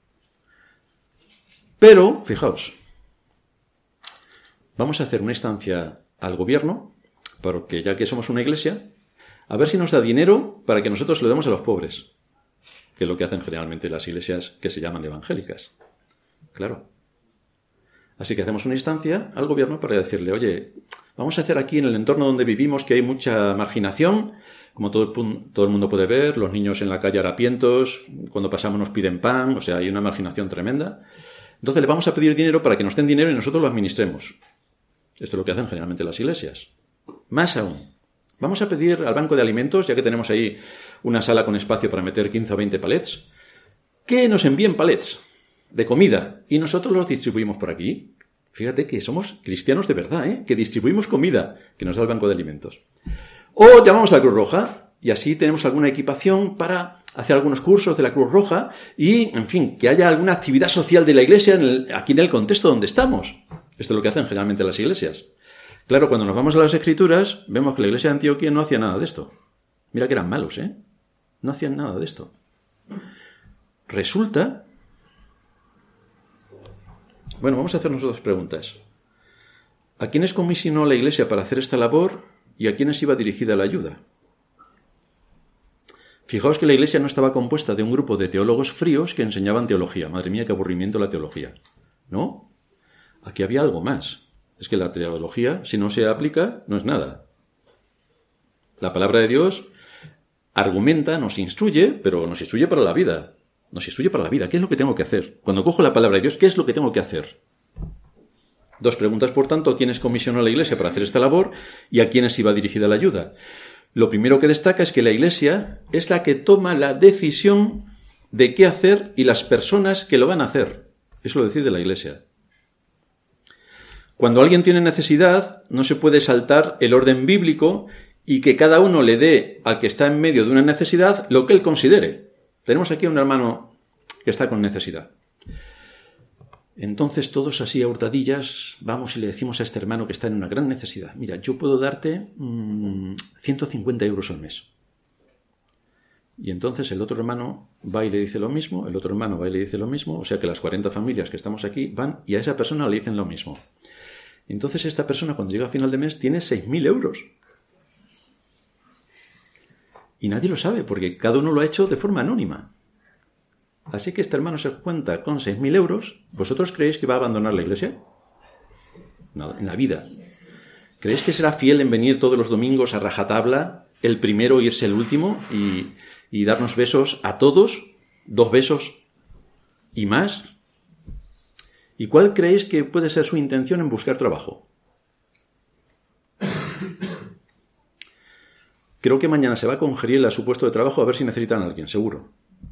Pero, fijaos, vamos a hacer una instancia al gobierno, porque ya que somos una iglesia, a ver si nos da dinero para que nosotros lo demos a los pobres, que es lo que hacen generalmente las iglesias que se llaman evangélicas. Claro. Así que hacemos una instancia al gobierno para decirle, oye, vamos a hacer aquí en el entorno donde vivimos que hay mucha marginación, como todo el, todo el mundo puede ver, los niños en la calle harapientos, cuando pasamos nos piden pan, o sea, hay una marginación tremenda. Entonces le vamos a pedir dinero para que nos den dinero y nosotros lo administremos. Esto es lo que hacen generalmente las iglesias. Más aún, vamos a pedir al banco de alimentos, ya que tenemos ahí una sala con espacio para meter quince o veinte palets, que nos envíen palets de comida y nosotros los distribuimos por aquí. Fíjate que somos cristianos de verdad, ¿eh? Que distribuimos comida que nos da el banco de alimentos. O llamamos a la Cruz Roja y así tenemos alguna equipación para hacer algunos cursos de la Cruz Roja y, en fin, que haya alguna actividad social de la iglesia en el, aquí en el contexto donde estamos. Esto es lo que hacen generalmente las iglesias. Claro, cuando nos vamos a las Escrituras, vemos que la iglesia de Antioquía no hacía nada de esto. Mira que eran malos, ¿eh? No hacían nada de esto. Resulta... Bueno, vamos a hacernos dos preguntas. ¿A quiénes comisionó la iglesia para hacer esta labor y a quiénes iba dirigida la ayuda? Fijaos que la iglesia no estaba compuesta de un grupo de teólogos fríos que enseñaban teología. Madre mía, qué aburrimiento la teología. ¿No? Aquí había algo más. Es que la teología, si no se aplica, no es nada. La palabra de Dios argumenta, nos instruye, pero nos instruye para la vida. Nos instruye para la vida. ¿Qué es lo que tengo que hacer? Cuando cojo la palabra de Dios, ¿qué es lo que tengo que hacer? Dos preguntas, por tanto, ¿a quiénes comisionó la iglesia para hacer esta labor y a quiénes iba dirigida la ayuda? Lo primero que destaca es que la iglesia es la que toma la decisión de qué hacer y las personas que lo van a hacer. Eso lo decide la iglesia. Cuando alguien tiene necesidad, no se puede saltar el orden bíblico y que cada uno le dé al que está en medio de una necesidad lo que él considere. Tenemos aquí a un hermano que está con necesidad. Entonces todos así a hurtadillas vamos y le decimos a este hermano que está en una gran necesidad, mira, yo puedo darte mmm, ciento cincuenta euros al mes. Y entonces el otro hermano va y le dice lo mismo, el otro hermano va y le dice lo mismo, o sea que las cuarenta familias que estamos aquí van y a esa persona le dicen lo mismo. Entonces esta persona cuando llega a final de mes tiene seis mil euros. Y nadie lo sabe porque cada uno lo ha hecho de forma anónima. Así que este hermano se cuenta con seis mil euros. ¿Vosotros creéis que va a abandonar la iglesia? Nada, en la vida. ¿Creéis que será fiel en venir todos los domingos a rajatabla, el primero irse el último y, y darnos besos a todos? ¿Dos besos y más? ¿Y cuál creéis que puede ser su intención en buscar trabajo? Creo que mañana se va con Geriel a su puesto de trabajo a ver si necesitan a alguien, seguro.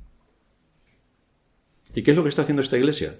¿Y qué es lo que está haciendo esta iglesia?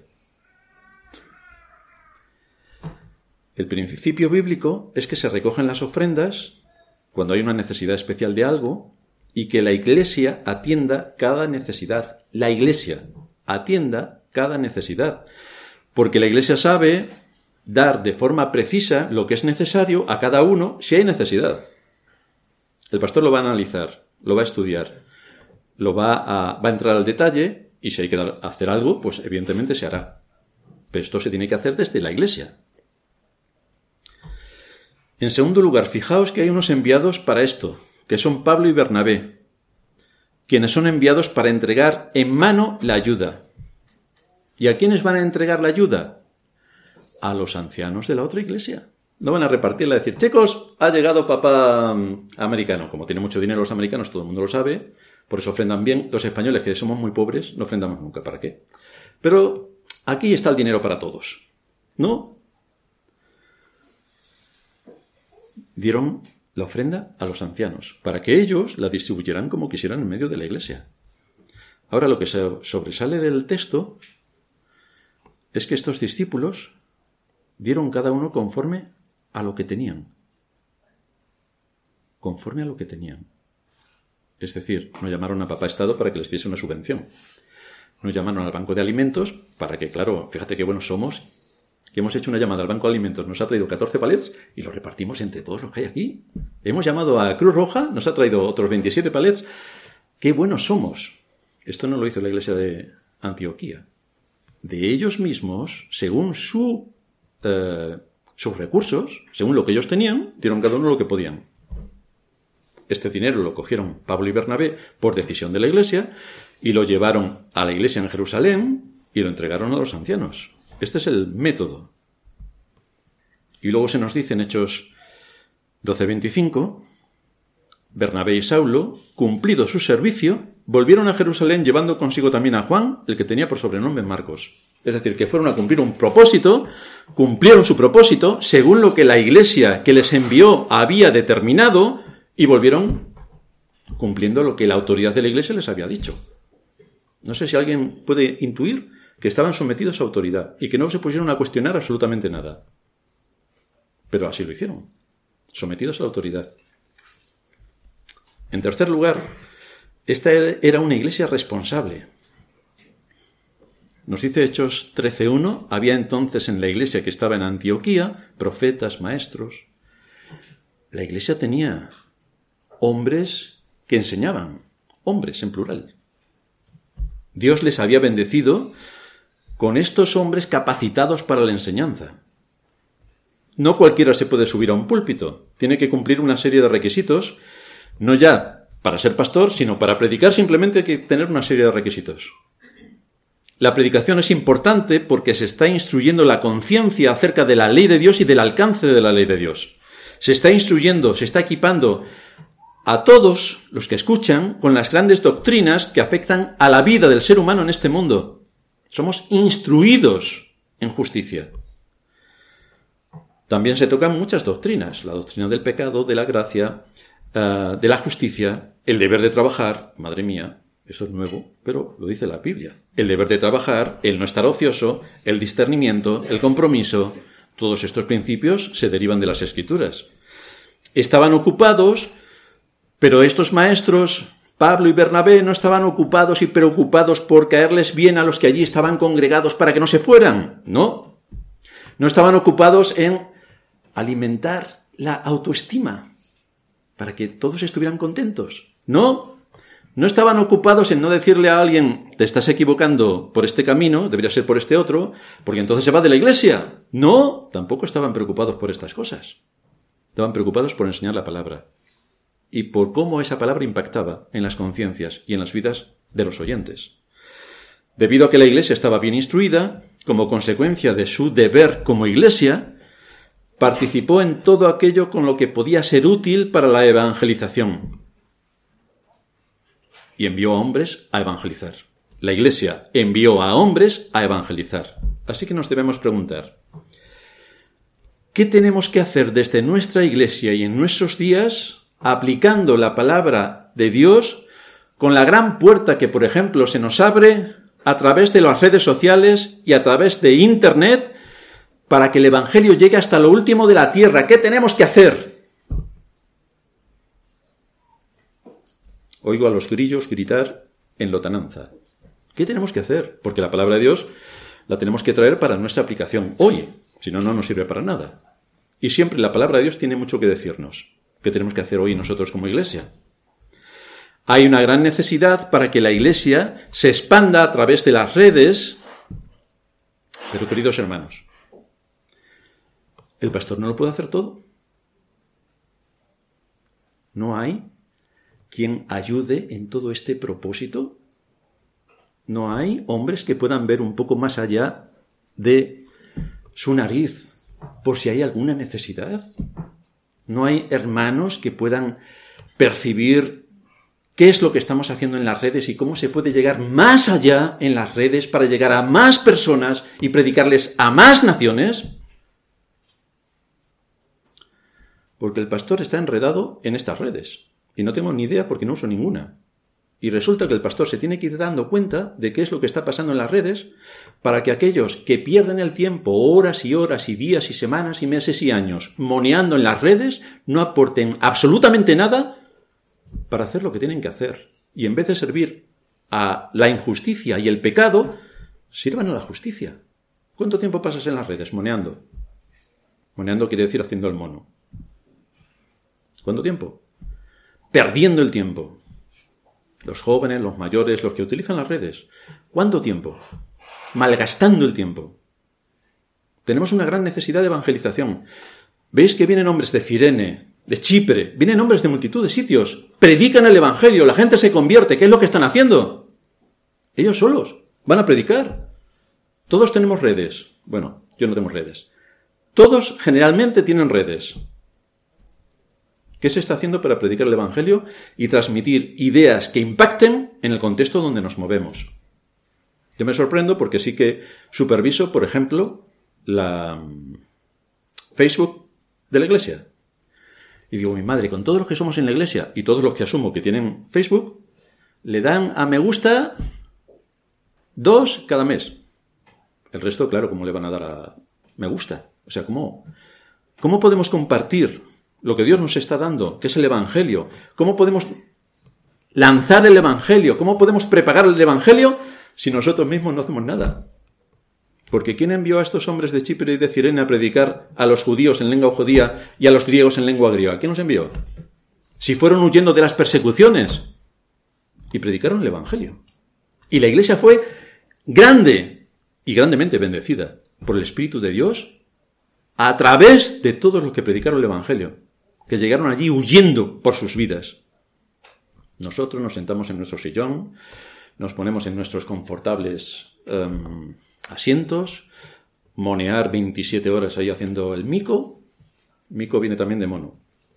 El principio bíblico es que se recogen las ofrendas cuando hay una necesidad especial de algo y que la iglesia atienda cada necesidad. La iglesia atienda cada necesidad. Porque la iglesia sabe dar de forma precisa lo que es necesario a cada uno si hay necesidad. El pastor lo va a analizar, lo va a estudiar, lo va a, va a entrar al detalle y si hay que dar, hacer algo, pues evidentemente se hará. Pero esto se tiene que hacer desde la iglesia. En segundo lugar, fijaos que hay unos enviados para esto, que son Pablo y Bernabé, quienes son enviados para entregar en mano la ayuda. ¿Y a quiénes van a entregar la ayuda? A los ancianos de la otra iglesia. No van a repartirla, a decir, chicos, ha llegado papá americano. Como tiene mucho dinero los americanos, todo el mundo lo sabe, por eso ofrendan bien. Los españoles, que somos muy pobres, no ofrendamos nunca, ¿para qué? Pero aquí está el dinero para todos, ¿no? Dieron la ofrenda a los ancianos, para que ellos la distribuyeran como quisieran en medio de la iglesia. Ahora, lo que sobresale del texto es que estos discípulos dieron cada uno conforme a lo que tenían. Conforme a lo que tenían. Es decir, no llamaron a Papá Estado para que les diese una subvención. No llamaron al Banco de Alimentos para que, claro, fíjate qué buenos somos, que hemos hecho una llamada al Banco de Alimentos, nos ha traído catorce palets y los repartimos entre todos los que hay aquí. Hemos llamado a Cruz Roja, nos ha traído otros veintisiete palets. ¡Qué buenos somos! Esto no lo hizo la iglesia de Antioquía. De ellos mismos, según su, eh, sus recursos, según lo que ellos tenían, dieron cada uno lo que podían. Este dinero lo cogieron Pablo y Bernabé por decisión de la iglesia y lo llevaron a la iglesia en Jerusalén y lo entregaron a los ancianos. Este es el método. Y luego se nos dice en Hechos doce veinticinco, Bernabé y Saulo, cumplido su servicio, volvieron a Jerusalén llevando consigo también a Juan, el que tenía por sobrenombre Marcos. Es decir, que fueron a cumplir un propósito, cumplieron su propósito según lo que la iglesia que les envió había determinado y volvieron cumpliendo lo que la autoridad de la iglesia les había dicho. No sé si alguien puede intuir que estaban sometidos a autoridad y que no se pusieron a cuestionar absolutamente nada. Pero así lo hicieron, sometidos a la autoridad. En tercer lugar, esta era una iglesia responsable. Nos dice Hechos trece uno, había entonces en la iglesia que estaba en Antioquía profetas, maestros. La iglesia tenía hombres que enseñaban, hombres en plural. Dios les había bendecido con estos hombres capacitados para la enseñanza. No cualquiera se puede subir a un púlpito, tiene que cumplir una serie de requisitos, no ya para ser pastor, sino para predicar simplemente hay que tener una serie de requisitos. La predicación es importante porque se está instruyendo la conciencia acerca de la ley de Dios y del alcance de la ley de Dios. Se está instruyendo, se está equipando a todos los que escuchan con las grandes doctrinas que afectan a la vida del ser humano en este mundo. Somos instruidos en justicia. También se tocan muchas doctrinas, la doctrina del pecado, de la gracia, uh, de la justicia, el deber de trabajar, madre mía, esto es nuevo, pero lo dice la Biblia. El deber de trabajar, el no estar ocioso, el discernimiento, el compromiso, todos estos principios se derivan de las Escrituras. Estaban ocupados, pero estos maestros, Pablo y Bernabé, no estaban ocupados y preocupados por caerles bien a los que allí estaban congregados para que no se fueran, no. No estaban ocupados en alimentar la autoestima para que todos estuvieran contentos, no. No estaban ocupados en no decirle a alguien, te estás equivocando por este camino, debería ser por este otro, porque entonces se va de la iglesia. No, tampoco estaban preocupados por estas cosas. Estaban preocupados por enseñar la palabra y por cómo esa palabra impactaba en las conciencias y en las vidas de los oyentes. Debido a que la iglesia estaba bien instruida, como consecuencia de su deber como iglesia, participó en todo aquello con lo que podía ser útil para la evangelización. Y envió a hombres a evangelizar. La iglesia envió a hombres a evangelizar. Así que nos debemos preguntar, ¿qué tenemos que hacer desde nuestra iglesia y en nuestros días aplicando la palabra de Dios con la gran puerta que, por ejemplo, se nos abre a través de las redes sociales y a través de Internet para que el Evangelio llegue hasta lo último de la tierra? ¿Qué tenemos que hacer? Oigo a los grillos gritar en lontananza. ¿Qué tenemos que hacer? Porque la palabra de Dios la tenemos que traer para nuestra aplicación hoy, si no, no nos sirve para nada. Y siempre la palabra de Dios tiene mucho que decirnos. ¿Qué tenemos que hacer hoy nosotros como iglesia? Hay una gran necesidad para que la iglesia se expanda a través de las redes. Pero, queridos hermanos, ¿el pastor no lo puede hacer todo? ¿No hay quien ayude en todo este propósito? ¿No hay hombres que puedan ver un poco más allá de su nariz por si hay alguna necesidad? ¿No hay hermanos que puedan percibir qué es lo que estamos haciendo en las redes y cómo se puede llegar más allá en las redes para llegar a más personas y predicarles a más naciones? Porque el pastor está enredado en estas redes. Y no tengo ni idea porque no uso ninguna. Y resulta que el pastor se tiene que ir dando cuenta de qué es lo que está pasando en las redes para que aquellos que pierden el tiempo horas y horas y días y semanas y meses y años moneando en las redes no aporten absolutamente nada para hacer lo que tienen que hacer. Y en vez de servir a la injusticia y el pecado, sirvan a la justicia. ¿Cuánto tiempo pasas en las redes moneando? Moneando quiere decir haciendo el mono. ¿Cuánto tiempo? Perdiendo el tiempo. Los jóvenes, los mayores, los que utilizan las redes. ¿Cuánto tiempo? Malgastando el tiempo. Tenemos una gran necesidad de evangelización. ¿Veis que vienen hombres de Cirene, de Chipre, vienen hombres de multitud de sitios, predican el evangelio, la gente se convierte? ¿Qué es lo que están haciendo? Ellos solos van a predicar. Todos tenemos redes. Bueno, yo no tengo redes. Todos generalmente tienen redes. ¿Qué se está haciendo para predicar el evangelio y transmitir ideas que impacten en el contexto donde nos movemos? Yo me sorprendo porque sí que superviso, por ejemplo, la Facebook de la iglesia. Y digo, mi madre, con todos los que somos en la iglesia y todos los que asumo que tienen Facebook, le dan a me gusta dos cada mes. El resto, claro, ¿cómo le van a dar a me gusta? O sea, ¿cómo, cómo podemos compartir lo que Dios nos está dando, que es el evangelio? ¿Cómo podemos lanzar el evangelio? ¿Cómo podemos preparar el evangelio si nosotros mismos no hacemos nada? Porque ¿quién envió a estos hombres de Chipre y de Cirene a predicar a los judíos en lengua judía y a los griegos en lengua griega? ¿Quién los envió? Si fueron huyendo de las persecuciones y predicaron el evangelio. Y la iglesia fue grande y grandemente bendecida por el Espíritu de Dios a través de todos los que predicaron el evangelio, que llegaron allí huyendo por sus vidas. Nosotros nos sentamos en nuestro sillón, nos ponemos en nuestros confortables um, asientos, monear veintisiete horas ahí haciendo el mico. Mico viene también de mono.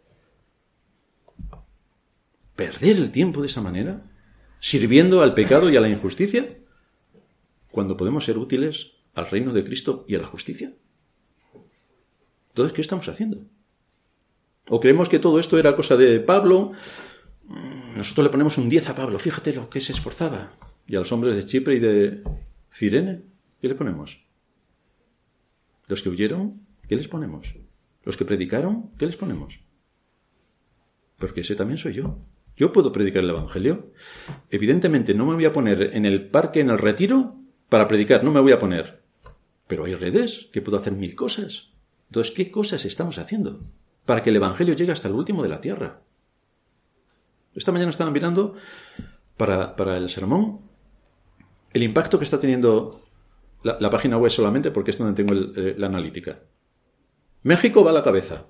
¿Perder el tiempo de esa manera? ¿Sirviendo al pecado y a la injusticia? Cuando podemos ser útiles al reino de Cristo y a la justicia. Entonces, ¿qué estamos haciendo? ¿O creemos que todo esto era cosa de Pablo? Nosotros le ponemos un diez a Pablo. Fíjate lo que se esforzaba. Y a los hombres de Chipre y de Cirene, ¿qué le ponemos? Los que huyeron, ¿qué les ponemos? Los que predicaron, ¿qué les ponemos? Porque ese también soy yo. Yo puedo predicar el evangelio. Evidentemente no me voy a poner en el parque, en el retiro, para predicar. No me voy a poner. Pero hay redes que puedo hacer mil cosas. Entonces, ¿qué cosas estamos haciendo para que el evangelio llegue hasta el último de la tierra? Esta mañana estaba mirando para, para el sermón el impacto que está teniendo la, la página web solamente porque es donde tengo el, eh, la analítica. México va a la cabeza.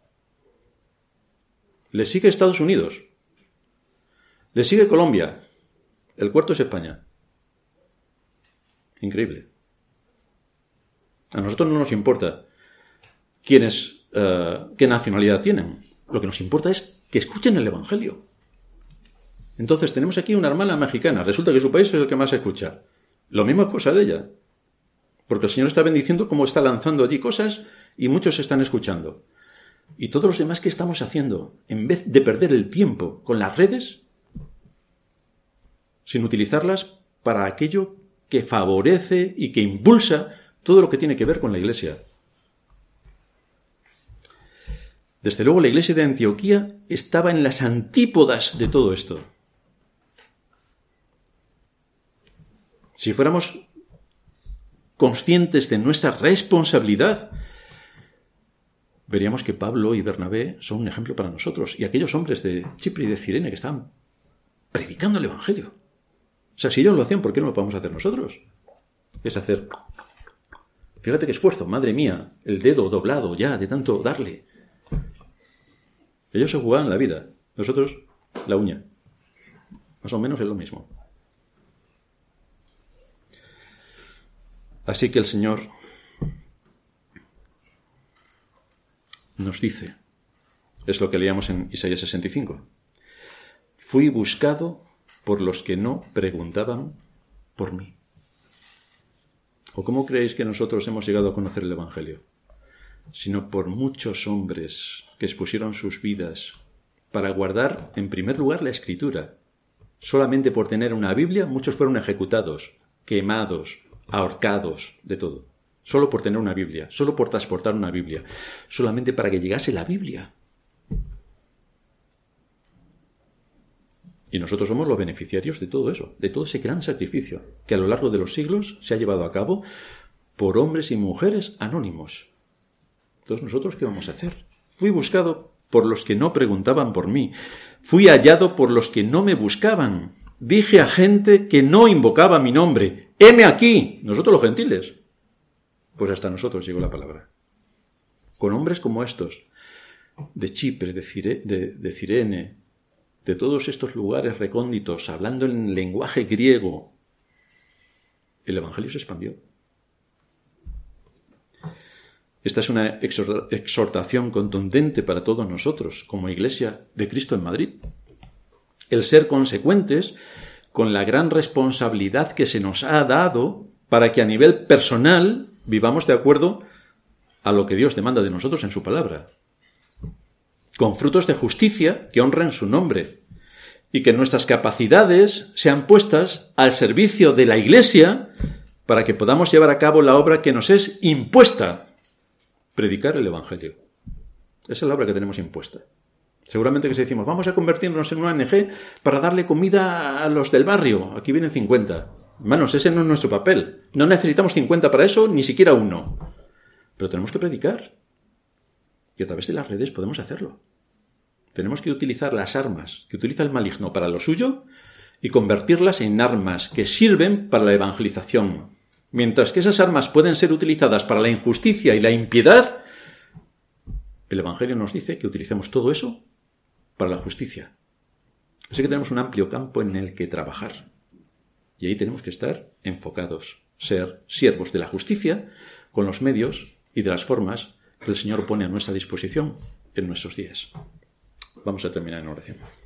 Le sigue Estados Unidos. Le sigue Colombia. El cuarto es España. Increíble. A nosotros no nos importa quiénes, uh, qué nacionalidad tienen. Lo que nos importa es que escuchen el evangelio. Entonces tenemos aquí una hermana mexicana. Resulta que su país es el que más escucha. Lo mismo es cosa de ella. Porque el Señor está bendiciendo cómo está lanzando allí cosas y muchos están escuchando. Y todos los demás, ¿qué estamos haciendo? En vez de perder el tiempo con las redes, sin utilizarlas para aquello que favorece y que impulsa todo lo que tiene que ver con la iglesia. Desde luego, la iglesia de Antioquía estaba en las antípodas de todo esto. Si fuéramos conscientes de nuestra responsabilidad, veríamos que Pablo y Bernabé son un ejemplo para nosotros y aquellos hombres de Chipre y de Cirene que estaban predicando el evangelio. O sea, si ellos lo hacían, ¿por qué no lo podemos hacer nosotros? Es hacer... Fíjate qué esfuerzo, madre mía, el dedo doblado ya de tanto darle. Ellos se jugaban la vida, nosotros la uña. Más o menos es lo mismo. Así que el Señor nos dice, es lo que leíamos en Isaías sesenta y cinco, fui buscado por los que no preguntaban por mí. ¿O cómo creéis que nosotros hemos llegado a conocer el Evangelio? Sino por muchos hombres que expusieron sus vidas para guardar, en primer lugar, la Escritura, Solamente por tener una Biblia, muchos fueron ejecutados, quemados, ahorcados, de todo. Solo por tener una Biblia, solo por transportar una Biblia, solamente para que llegase la Biblia. Y nosotros somos los beneficiarios de todo eso, de todo ese gran sacrificio que a lo largo de los siglos se ha llevado a cabo por hombres y mujeres anónimos. Entonces, ¿nosotros qué vamos a hacer? Fui buscado por los que no preguntaban por mí. Fui hallado por los que no me buscaban. Dije a gente que no invocaba mi nombre: ¡heme aquí! Nosotros los gentiles. Pues hasta nosotros llegó la palabra. Con hombres como estos, de Chipre, de, Cire, de, de Cirene, de todos estos lugares recónditos, hablando en lenguaje griego, el Evangelio se expandió. Esta es una exhortación contundente para todos nosotros, como Iglesia de Cristo en Madrid. El ser consecuentes con la gran responsabilidad que se nos ha dado para que a nivel personal vivamos de acuerdo a lo que Dios demanda de nosotros en su palabra, con frutos de justicia que honren su nombre, y que nuestras capacidades sean puestas al servicio de la Iglesia para que podamos llevar a cabo la obra que nos es impuesta: predicar el Evangelio. Esa es la obra que tenemos impuesta. Seguramente que si decimos, vamos a convertirnos en una O N G para darle comida a los del barrio, aquí vienen cincuenta. Hermanos, ese no es nuestro papel. No necesitamos cincuenta para eso, ni siquiera uno. Pero tenemos que predicar. Y a través de las redes podemos hacerlo. Tenemos que utilizar las armas que utiliza el maligno para lo suyo y convertirlas en armas que sirven para la evangelización. Mientras que esas armas pueden ser utilizadas para la injusticia y la impiedad, el Evangelio nos dice que utilicemos todo eso para la justicia. Así que tenemos un amplio campo en el que trabajar. Y ahí tenemos que estar enfocados, ser siervos de la justicia con los medios y de las formas que el Señor pone a nuestra disposición en nuestros días. Vamos a terminar en oración.